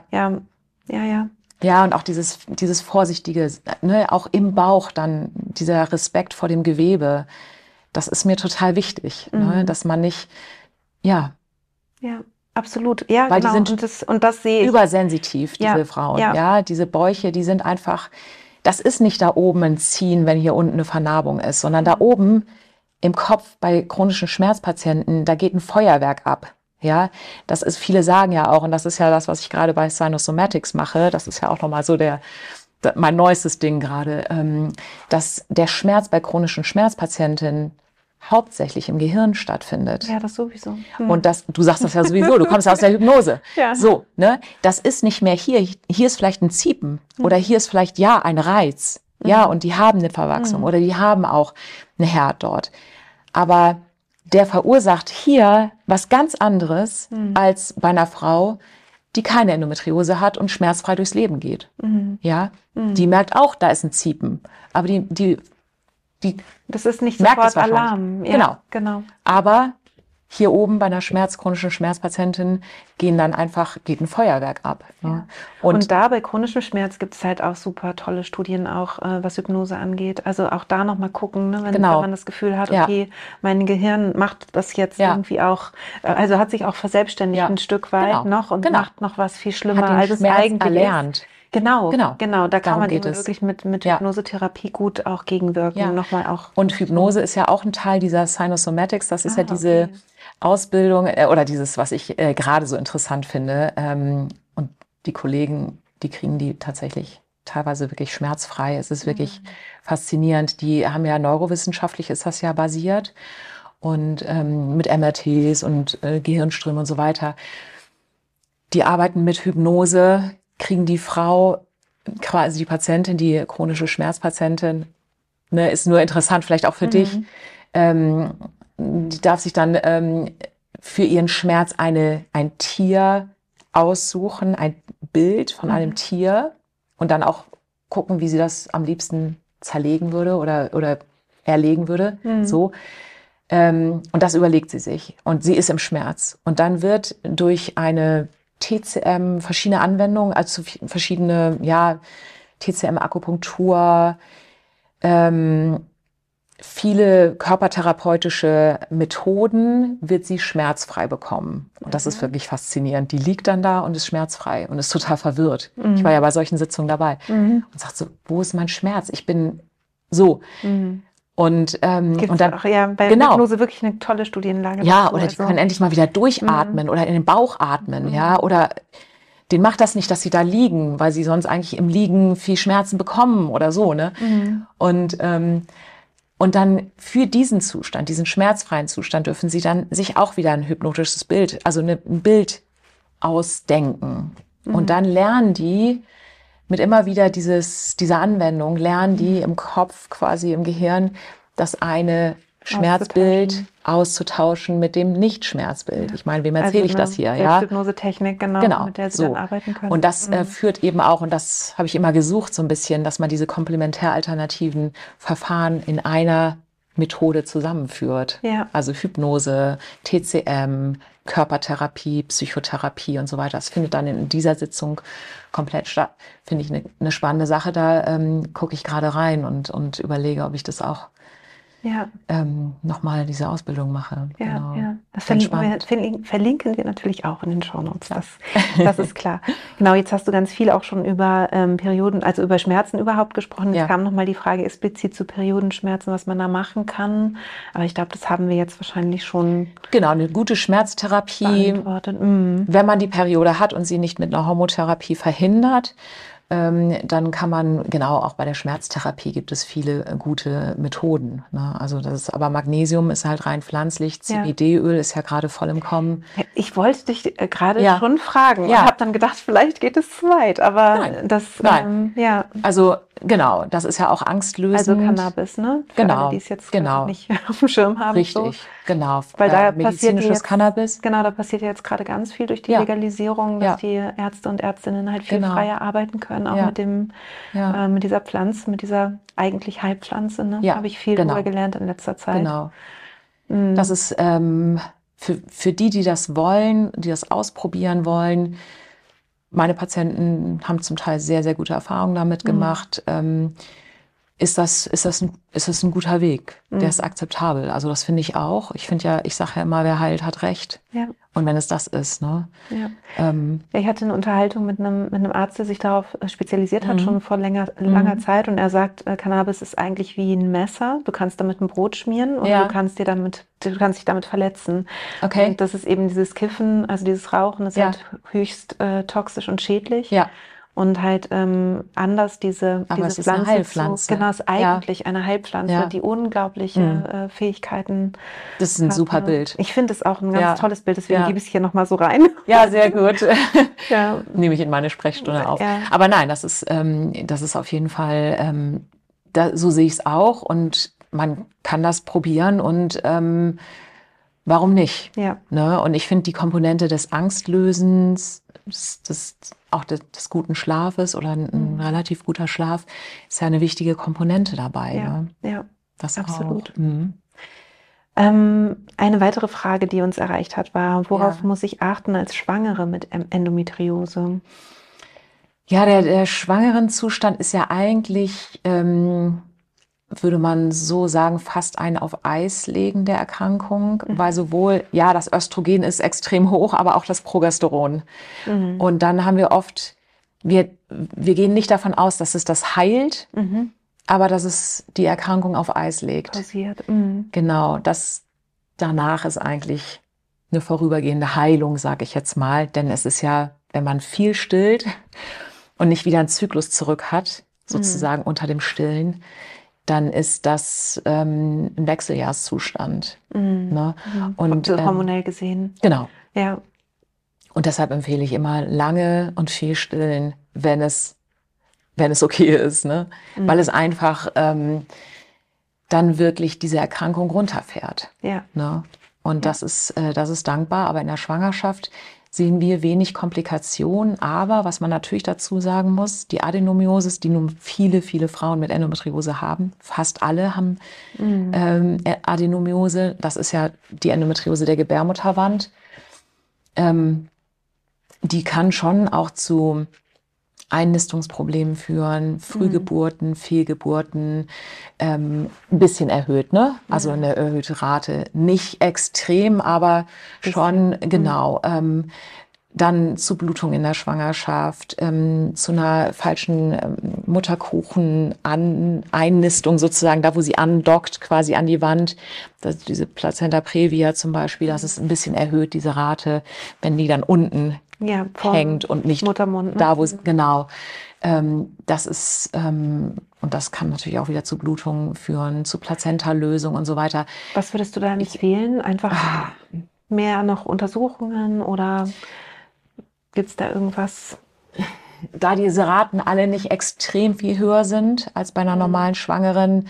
und auch dieses vorsichtige, ne, auch im Bauch dann, dieser Respekt vor dem Gewebe, das ist mir total wichtig, ne, dass man nicht, Ja, absolut. Ja, weil genau. Die sind und das sehe ich. Übersensitiv, diese Frauen. Ja, diese Bäuche, die sind einfach, das ist nicht da oben ein Ziehen, wenn hier unten eine Vernarbung ist, sondern da oben im Kopf bei chronischen Schmerzpatienten, da geht ein Feuerwerk ab. Ja, viele sagen ja auch, und das ist ja das, was ich gerade bei Sinosomatics mache, das ist ja auch nochmal so mein neuestes Ding gerade, dass der Schmerz bei chronischen Schmerzpatienten hauptsächlich im Gehirn stattfindet. Ja, das sowieso. Und du sagst das ja sowieso, du kommst aus der Hypnose. Ja. So, ne? Das ist nicht mehr hier ist vielleicht ein Ziepen oder hier ist vielleicht ein Reiz. Ja, und die haben eine Verwachsung oder die haben auch eine Herd dort. Aber der verursacht hier was ganz anderes als bei einer Frau, die keine Endometriose hat und schmerzfrei durchs Leben geht. Ja, die merkt auch, da ist ein Ziepen. Aber die das ist nicht merkt sofort Alarm. Ja, genau. Aber hier oben bei einer chronischen Schmerzpatientin geht ein Feuerwerk ab. Ja. Ne? Und da bei chronischem Schmerz gibt es halt auch super tolle Studien, auch was Hypnose angeht. Also auch da nochmal gucken, ne, wenn man das Gefühl hat, okay, mein Gehirn macht das jetzt irgendwie auch, also hat sich auch verselbstständigt ein Stück weit noch und macht noch was viel schlimmer, als es eigentlich erlernt. ist. Genau. Da kann man geht wirklich mit Hypnosetherapie gut auch gegenwirken. Ja. Nochmal auch. Und Hypnose ist ja auch ein Teil dieser Sinosomatics. Das ist ja diese Ausbildung oder dieses, was ich gerade so interessant finde. Und die Kollegen, die kriegen die tatsächlich teilweise wirklich schmerzfrei. Es ist wirklich faszinierend. Die haben ja neurowissenschaftlich ist das ja basiert. und mit MRTs und Gehirnströmen und so weiter. Die arbeiten mit Hypnose, kriegen die Frau, quasi die Patientin, die chronische Schmerzpatientin, ne, ist nur interessant, vielleicht auch für dich, die darf sich dann für ihren Schmerz ein Tier aussuchen, ein Bild von einem Tier und dann auch gucken, wie sie das am liebsten zerlegen würde oder erlegen würde, so. Und das überlegt sie sich und sie ist im Schmerz. Und dann wird durch eine TCM, verschiedene Anwendungen, also verschiedene, ja, TCM-Akupunktur, viele körpertherapeutische Methoden wird sie schmerzfrei bekommen. Und das ist wirklich faszinierend. Die liegt dann da und ist schmerzfrei und ist total verwirrt. Ich war ja bei solchen Sitzungen dabei und sagt so, wo ist mein Schmerz? Ich bin so. Und dann auch ja bei Hypnose wirklich eine tolle Studienlage. Ja, oder die können endlich mal wieder durchatmen oder in den Bauch atmen, ja, oder denen macht das nicht, dass sie da liegen, weil sie sonst eigentlich im Liegen viel Schmerzen bekommen oder so, ne? Und dann für diesen Zustand, diesen schmerzfreien Zustand, dürfen sie dann sich auch wieder ein hypnotisches Bild, also ein Bild ausdenken. Und dann lernen die mit immer wieder dieser Anwendung, lernen die im Kopf, quasi im Gehirn, das eine Schmerzbild auszutauschen mit dem Nicht-Schmerzbild. Ich meine, wem erzähle ich das hier? Ja, Hypnose-Technik, genau, mit der sie dann arbeiten können. Und das führt eben auch, und das habe ich immer gesucht so ein bisschen, dass man diese komplementär-alternativen Verfahren in einer Methode zusammenführt. Ja. Also Hypnose, TCM, Körpertherapie, Psychotherapie und so weiter. Das findet dann in dieser Sitzung komplett statt. Finde ich eine spannende Sache. Da gucke ich gerade rein und überlege, ob ich das auch nochmal diese Ausbildung mache. Ja, genau. ja. Das verlinken wir natürlich auch in den Shownotes. Das ist klar. Genau, jetzt hast du ganz viel auch schon über Perioden, also über Schmerzen überhaupt gesprochen. Jetzt kam nochmal die Frage explizit zu Periodenschmerzen, was man da machen kann. Aber ich glaube, das haben wir jetzt wahrscheinlich schon. Genau, eine gute Schmerztherapie, wenn man die Periode hat und sie nicht mit einer Hormotherapie verhindert. Dann kann man, genau, auch bei der Schmerztherapie gibt es viele gute Methoden. Ne? Also aber Magnesium ist halt rein pflanzlich, CBD-Öl ist ja gerade voll im Kommen. Ich wollte dich gerade schon fragen und habe dann gedacht, vielleicht geht es zu weit, aber Nein. Also genau, das ist ja auch angstlösend. Also Cannabis, ne? Für alle, die es jetzt nicht auf dem Schirm haben. Richtig, genau. Weil da medizinisches Cannabis. Genau, da passiert ja jetzt gerade ganz viel durch die Legalisierung, dass die Ärzte und Ärztinnen halt viel freier arbeiten können, auch mit dieser Pflanze, mit dieser eigentlich Heilpflanze. Ne? Habe ich viel drüber gelernt in letzter Zeit. Genau. Das ist für die das wollen, die das ausprobieren wollen. Meine Patienten haben zum Teil sehr, sehr gute Erfahrungen damit gemacht. Ist das ein guter Weg? Der ist akzeptabel. Also das finde ich auch. Ich sage ja immer, wer heilt, hat Recht. Ja. Und wenn es das ist, ne? Ja. Ich hatte eine Unterhaltung mit einem Arzt, der sich darauf spezialisiert hat, schon vor langer Zeit. Und er sagt, Cannabis ist eigentlich wie ein Messer. Du kannst damit ein Brot schmieren und du kannst dich damit verletzen. Okay. Und das ist eben dieses Kiffen, also dieses Rauchen, das ist halt höchst toxisch und schädlich. Ja. Und halt anders diese Aber es ist Pflanze. eine Heilpflanze. Genau, es ist eigentlich eine Heilpflanze, die unglaubliche Fähigkeiten Das ist ein super Bild. Ich finde es auch ein ganz tolles Bild, deswegen gebe ich es hier nochmal so rein. Ja, sehr gut. Nehme ich in meine Sprechstunde auf. Ja. Aber nein, das ist auf jeden Fall, so sehe ich es auch. Und man kann das probieren und warum nicht? Ja. Ne? Und ich finde die Komponente des Angstlösens, des guten Schlafes oder ein relativ guter Schlaf ist ja eine wichtige Komponente dabei. Ja, ne? ja, das absolut. Auch. Eine weitere Frage, die uns erreicht hat, war, worauf muss ich achten als Schwangere mit Endometriose? Ja, der schwangeren Zustand ist ja eigentlich, würde man so sagen, fast ein auf Eis legen der Erkrankung, weil sowohl, das Östrogen ist extrem hoch, aber auch das Progesteron. Und dann haben wir oft, wir gehen nicht davon aus, dass es das heilt, aber dass es die Erkrankung auf Eis legt. Passiert. Genau, danach ist eigentlich eine vorübergehende Heilung, sage ich jetzt mal, denn es ist ja, wenn man viel stillt und nicht wieder einen Zyklus zurück hat, sozusagen unter dem Stillen, dann ist das ein Wechseljahrszustand. Ne? Und hormonell gesehen. Genau. Ja. Und deshalb empfehle ich immer lange und viel stillen, wenn es okay ist, ne? Weil es einfach dann wirklich diese Erkrankung runterfährt. Ja. Ne? Und das ist dankbar. Aber in der Schwangerschaft sehen wir wenig Komplikationen. Aber was man natürlich dazu sagen muss, die Adenomyosis, die nun viele, viele Frauen mit Endometriose haben, fast alle haben Adenomyose. Das ist ja die Endometriose der Gebärmutterwand. Die kann schon auch zu Einnistungsproblemen führen, Frühgeburten, Fehlgeburten, ein bisschen erhöht, ne? Also eine erhöhte Rate. Nicht extrem, aber schon, genau. Dann zu Blutung in der Schwangerschaft, zu einer falschen Mutterkuchen-Einnistung sozusagen, da wo sie andockt, quasi an die Wand. Diese Plazenta previa zum Beispiel, das ist ein bisschen erhöht, diese Rate, wenn die dann unten hängt und nicht Muttermund, ne? Da, wo es, genau. Das ist, und das kann natürlich auch wieder zu Blutungen führen, zu Plazentalösung und so weiter. Was würdest du da empfehlen? Einfach mehr noch Untersuchungen oder gibt es da irgendwas? Da diese Raten alle nicht extrem viel höher sind als bei einer normalen Schwangeren,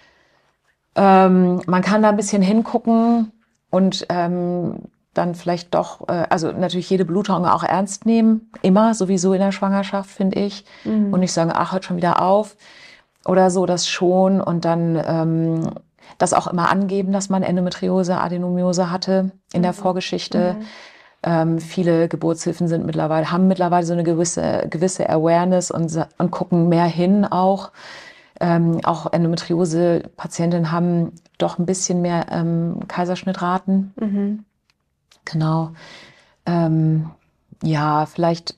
man kann da ein bisschen hingucken und dann vielleicht doch, also natürlich jede Blutung auch ernst nehmen, immer sowieso in der Schwangerschaft, finde ich. Und nicht sagen, ach, hört schon wieder auf oder so, das schon. Und dann das auch immer angeben, dass man Endometriose, Adenomyose hatte in der Vorgeschichte. Viele Geburtshilfen haben mittlerweile so eine gewisse Awareness und gucken mehr hin auch. Auch Endometriose-Patientinnen haben doch ein bisschen mehr Kaiserschnittraten. Genau. Ja, vielleicht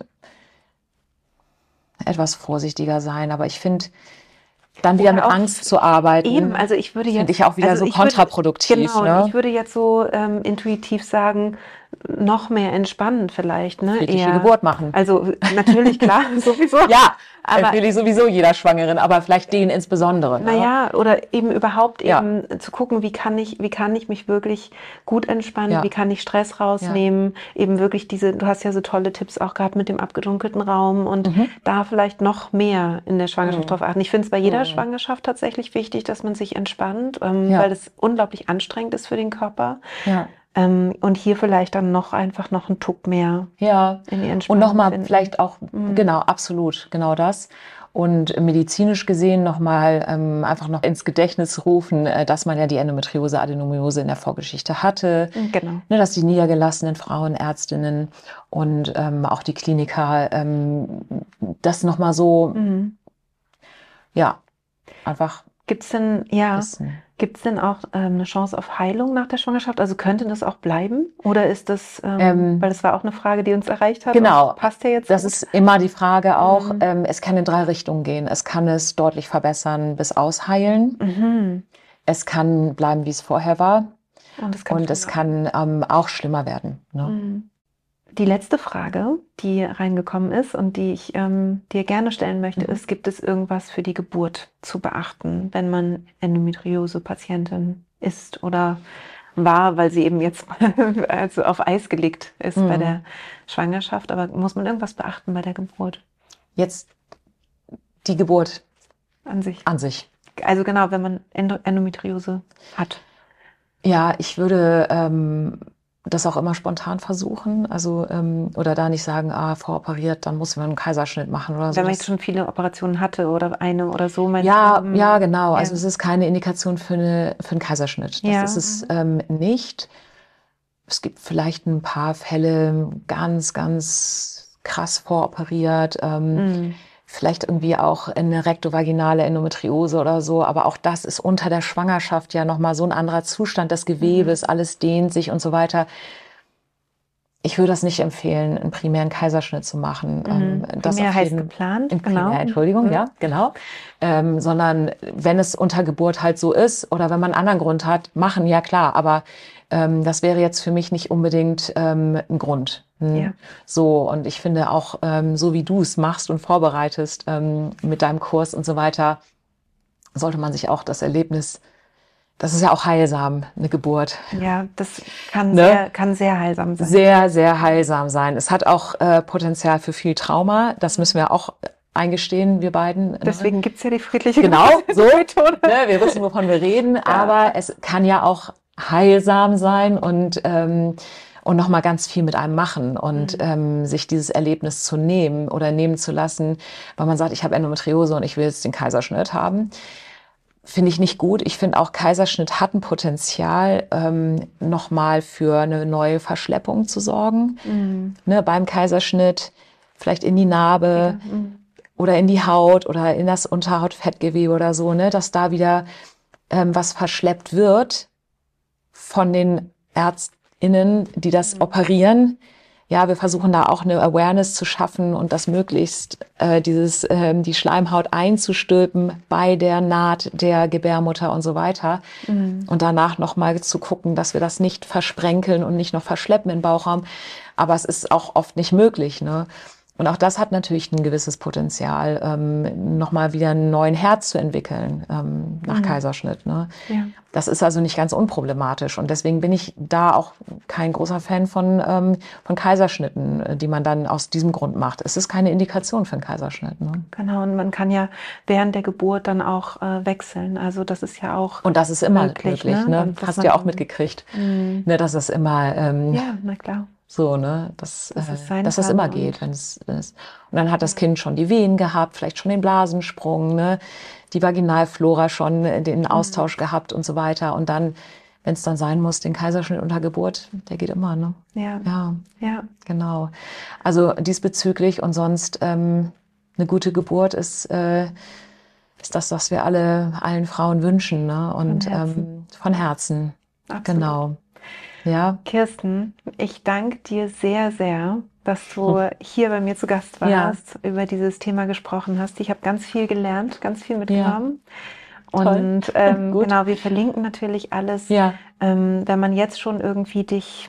etwas vorsichtiger sein, aber ich finde, dann wieder mit Angst zu arbeiten, eben, also ich würde jetzt, finde ich auch wieder so kontraproduktiv. Genau, ne? Ich würde jetzt so intuitiv sagen, noch mehr entspannen vielleicht. Ne? Friedliche Geburt machen. Also natürlich, klar, sowieso. Ja, aber empfehle ich sowieso jeder Schwangeren, aber vielleicht denen insbesondere. Naja, oder eben überhaupt eben zu gucken, wie kann ich mich wirklich gut entspannen, wie kann ich Stress rausnehmen, eben wirklich du hast ja so tolle Tipps auch gehabt mit dem abgedunkelten Raum und da vielleicht noch mehr in der Schwangerschaft drauf achten. Ich finde es bei jeder Schwangerschaft tatsächlich wichtig, dass man sich entspannt, weil es unglaublich anstrengend ist für den Körper. Ja. Und hier vielleicht dann einfach noch einen Tuck mehr in die Entspannung und nochmal finden. vielleicht auch, genau, absolut, genau das. Und medizinisch gesehen nochmal einfach noch ins Gedächtnis rufen, dass man ja die Endometriose, Adenomyose in der Vorgeschichte hatte. Genau. Ne, dass die niedergelassenen Frauenärztinnen und auch die Kliniker das nochmal so, einfach Gibt's denn auch eine Chance auf Heilung nach der Schwangerschaft? Also könnte das auch bleiben? Oder ist das, weil das war auch eine Frage, die uns erreicht hat. Genau. Passt ja jetzt Das gut. ist immer die Frage auch. Es kann in 3 Richtungen gehen. Es kann es deutlich verbessern bis ausheilen. Es kann bleiben, wie es vorher war. Und es kann auch schlimmer werden. Ne? Die letzte Frage, die reingekommen ist und die ich dir gerne stellen möchte, ist, gibt es irgendwas für die Geburt zu beachten, wenn man Endometriose-Patientin ist oder war, weil sie eben jetzt also auf Eis gelegt ist bei der Schwangerschaft, aber muss man irgendwas beachten bei der Geburt? Jetzt die Geburt an sich. Also genau, wenn man Endometriose hat. Ja, ich würde das auch immer spontan versuchen, also oder da nicht sagen, voroperiert, dann muss man einen Kaiserschnitt machen oder so. Wenn man jetzt schon viele Operationen hatte oder eine oder so. Ja, genau. Also es ist keine Indikation für einen Kaiserschnitt. Das ist es nicht. Es gibt vielleicht ein paar Fälle, ganz, ganz krass voroperiert. Vielleicht irgendwie auch eine rektovaginale Endometriose oder so. Aber auch das ist unter der Schwangerschaft ja nochmal so ein anderer Zustand des Gewebes. Alles dehnt sich und so weiter. Ich würde das nicht empfehlen, einen primären Kaiserschnitt zu machen. Das primär heißt geplant. Primär, Entschuldigung, ja, genau. Sondern wenn es unter Geburt halt so ist oder wenn man einen anderen Grund hat, machen, ja klar. Aber das wäre jetzt für mich nicht unbedingt ein Grund. Ja. So, und ich finde auch, so wie du es machst und vorbereitest mit deinem Kurs und so weiter, sollte man sich auch das Erlebnis, das ist ja auch heilsam, eine Geburt. Ja, das kann, Ne? kann sehr heilsam sein. Sehr, sehr heilsam sein. Es hat auch Potenzial für viel Trauma. Das müssen wir auch eingestehen, wir beiden. Deswegen gibt es ja die friedliche Methode. Ne, wir wissen, wovon wir reden, aber es kann ja auch heilsam sein und nochmal ganz viel mit einem machen und sich dieses Erlebnis zu nehmen oder nehmen zu lassen, weil man sagt, ich habe Endometriose und ich will jetzt den Kaiserschnitt haben. Finde ich nicht gut. Ich finde auch, Kaiserschnitt hat ein Potenzial, nochmal für eine neue Verschleppung zu sorgen. Ne, beim Kaiserschnitt vielleicht in die Narbe oder in die Haut oder in das Unterhautfettgewebe oder so, ne, dass da wieder was verschleppt wird von den ÄrztInnen, die das operieren. Ja, wir versuchen da auch eine Awareness zu schaffen und das möglichst die Schleimhaut einzustülpen bei der Naht der Gebärmutter und so weiter. Und danach nochmal zu gucken, dass wir das nicht versprenkeln und nicht noch verschleppen im Bauchraum. Aber es ist auch oft nicht möglich, ne? Und auch das hat natürlich ein gewisses Potenzial, nochmal wieder einen neuen Herd zu entwickeln nach Kaiserschnitt. Ne? Ja. Das ist also nicht ganz unproblematisch. Und deswegen bin ich da auch kein großer Fan von Kaiserschnitten, die man dann aus diesem Grund macht. Es ist keine Indikation für einen Kaiserschnitt. Ne? Genau, und man kann ja während der Geburt dann auch wechseln. Also das ist ja auch und das ist immer möglich. Ne? Hast du ja auch mitgekriegt, ne, dass das immer... ja, na klar. So, ne, dass das immer geht. Und dann hat das Kind schon die Wehen gehabt, vielleicht schon den Blasensprung, ne, die Vaginalflora schon den Austausch gehabt und so weiter. Und dann, wenn es dann sein muss, den Kaiserschnitt unter Geburt, der geht immer, ne? Ja. Genau. Also diesbezüglich und sonst eine gute Geburt ist das, was wir allen Frauen wünschen, ne? Und von Herzen. Absolut. Genau. Ja. Kirsten, ich danke dir sehr, sehr, dass du hier bei mir zu Gast warst, über dieses Thema gesprochen hast. Ich habe ganz viel gelernt, ganz viel mitgenommen. Und genau, wir verlinken natürlich alles. Ja. Wenn man jetzt schon irgendwie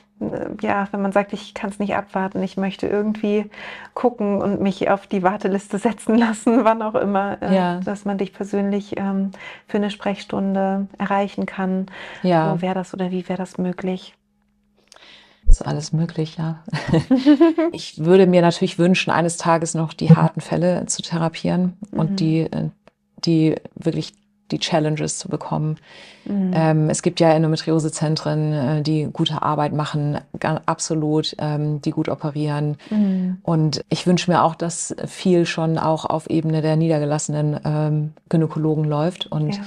wenn man sagt, ich kann es nicht abwarten, ich möchte irgendwie gucken und mich auf die Warteliste setzen lassen, wann auch immer, dass man dich persönlich für eine Sprechstunde erreichen kann. Ja. Wo wäre das oder wie wäre das möglich? Ist alles möglich, ja. Ich würde mir natürlich wünschen, eines Tages noch die harten Fälle zu therapieren und die wirklich die Challenges zu bekommen. Es gibt ja Endometriosezentren, die gute Arbeit machen, absolut, die gut operieren. Und ich wünsche mir auch, dass viel schon auch auf Ebene der niedergelassenen Gynäkologen läuft und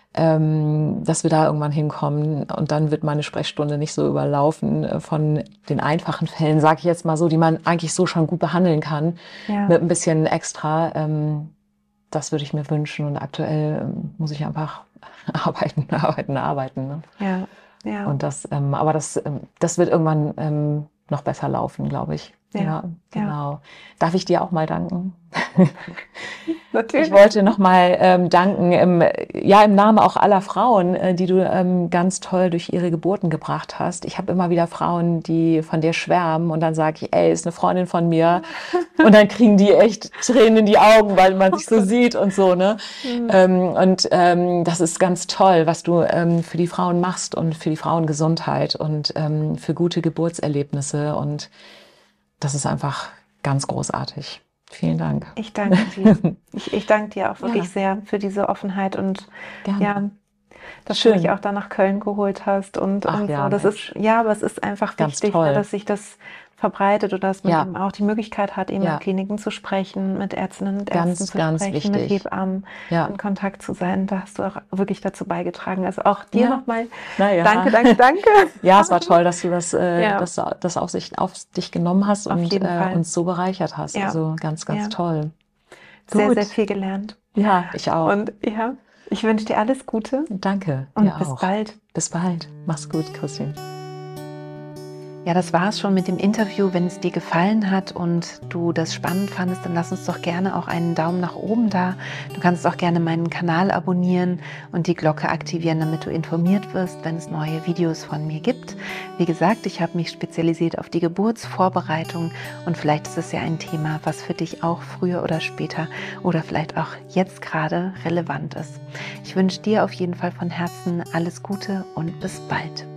dass wir da irgendwann hinkommen und dann wird meine Sprechstunde nicht so überlaufen von den einfachen Fällen, sage ich jetzt mal so, die man eigentlich so schon gut behandeln kann, mit ein bisschen extra. Das würde ich mir wünschen und aktuell muss ich einfach arbeiten. Ne? Ja. Und aber das wird irgendwann noch besser laufen, glaube ich. Ja, genau. Ja. Darf ich dir auch mal danken? Natürlich. Ich wollte noch mal danken, im Namen auch aller Frauen, die du ganz toll durch ihre Geburten gebracht hast. Ich habe immer wieder Frauen, die von dir schwärmen und dann sage ich, ey, ist eine Freundin von mir. Und dann kriegen die echt Tränen in die Augen, weil man sich so sieht und so, ne? Das ist ganz toll, was du für die Frauen machst und für die Frauengesundheit und für gute Geburtserlebnisse und das ist einfach ganz großartig. Vielen Dank. Ich danke dir. Ich danke dir auch wirklich sehr für diese Offenheit und dass du mich auch da nach Köln geholt hast und so. Das ist, aber es ist einfach wichtig, dass sich das verbreitet oder dass man eben auch die Möglichkeit hat, eben in Kliniken zu sprechen, mit Ärztinnen und Ärzten zu sprechen, wichtig. Mit Hebammen in Kontakt zu sein. Da hast du auch wirklich dazu beigetragen. Also auch dir nochmal danke. Ja, es war toll, dass du das auf dich genommen hast und uns so bereichert hast. Ja. Also ganz, ganz toll. Sehr, sehr viel gelernt. Ja, ich auch. Und ich wünsche dir alles Gute. Danke. Und bis bald. Bis bald. Mach's gut, Christine. Ja, das war es schon mit dem Interview. Wenn es dir gefallen hat und du das spannend fandest, dann lass uns doch gerne auch einen Daumen nach oben da. Du kannst auch gerne meinen Kanal abonnieren und die Glocke aktivieren, damit du informiert wirst, wenn es neue Videos von mir gibt. Wie gesagt, ich habe mich spezialisiert auf die Geburtsvorbereitung und vielleicht ist es ja ein Thema, was für dich auch früher oder später oder vielleicht auch jetzt gerade relevant ist. Ich wünsche dir auf jeden Fall von Herzen alles Gute und bis bald.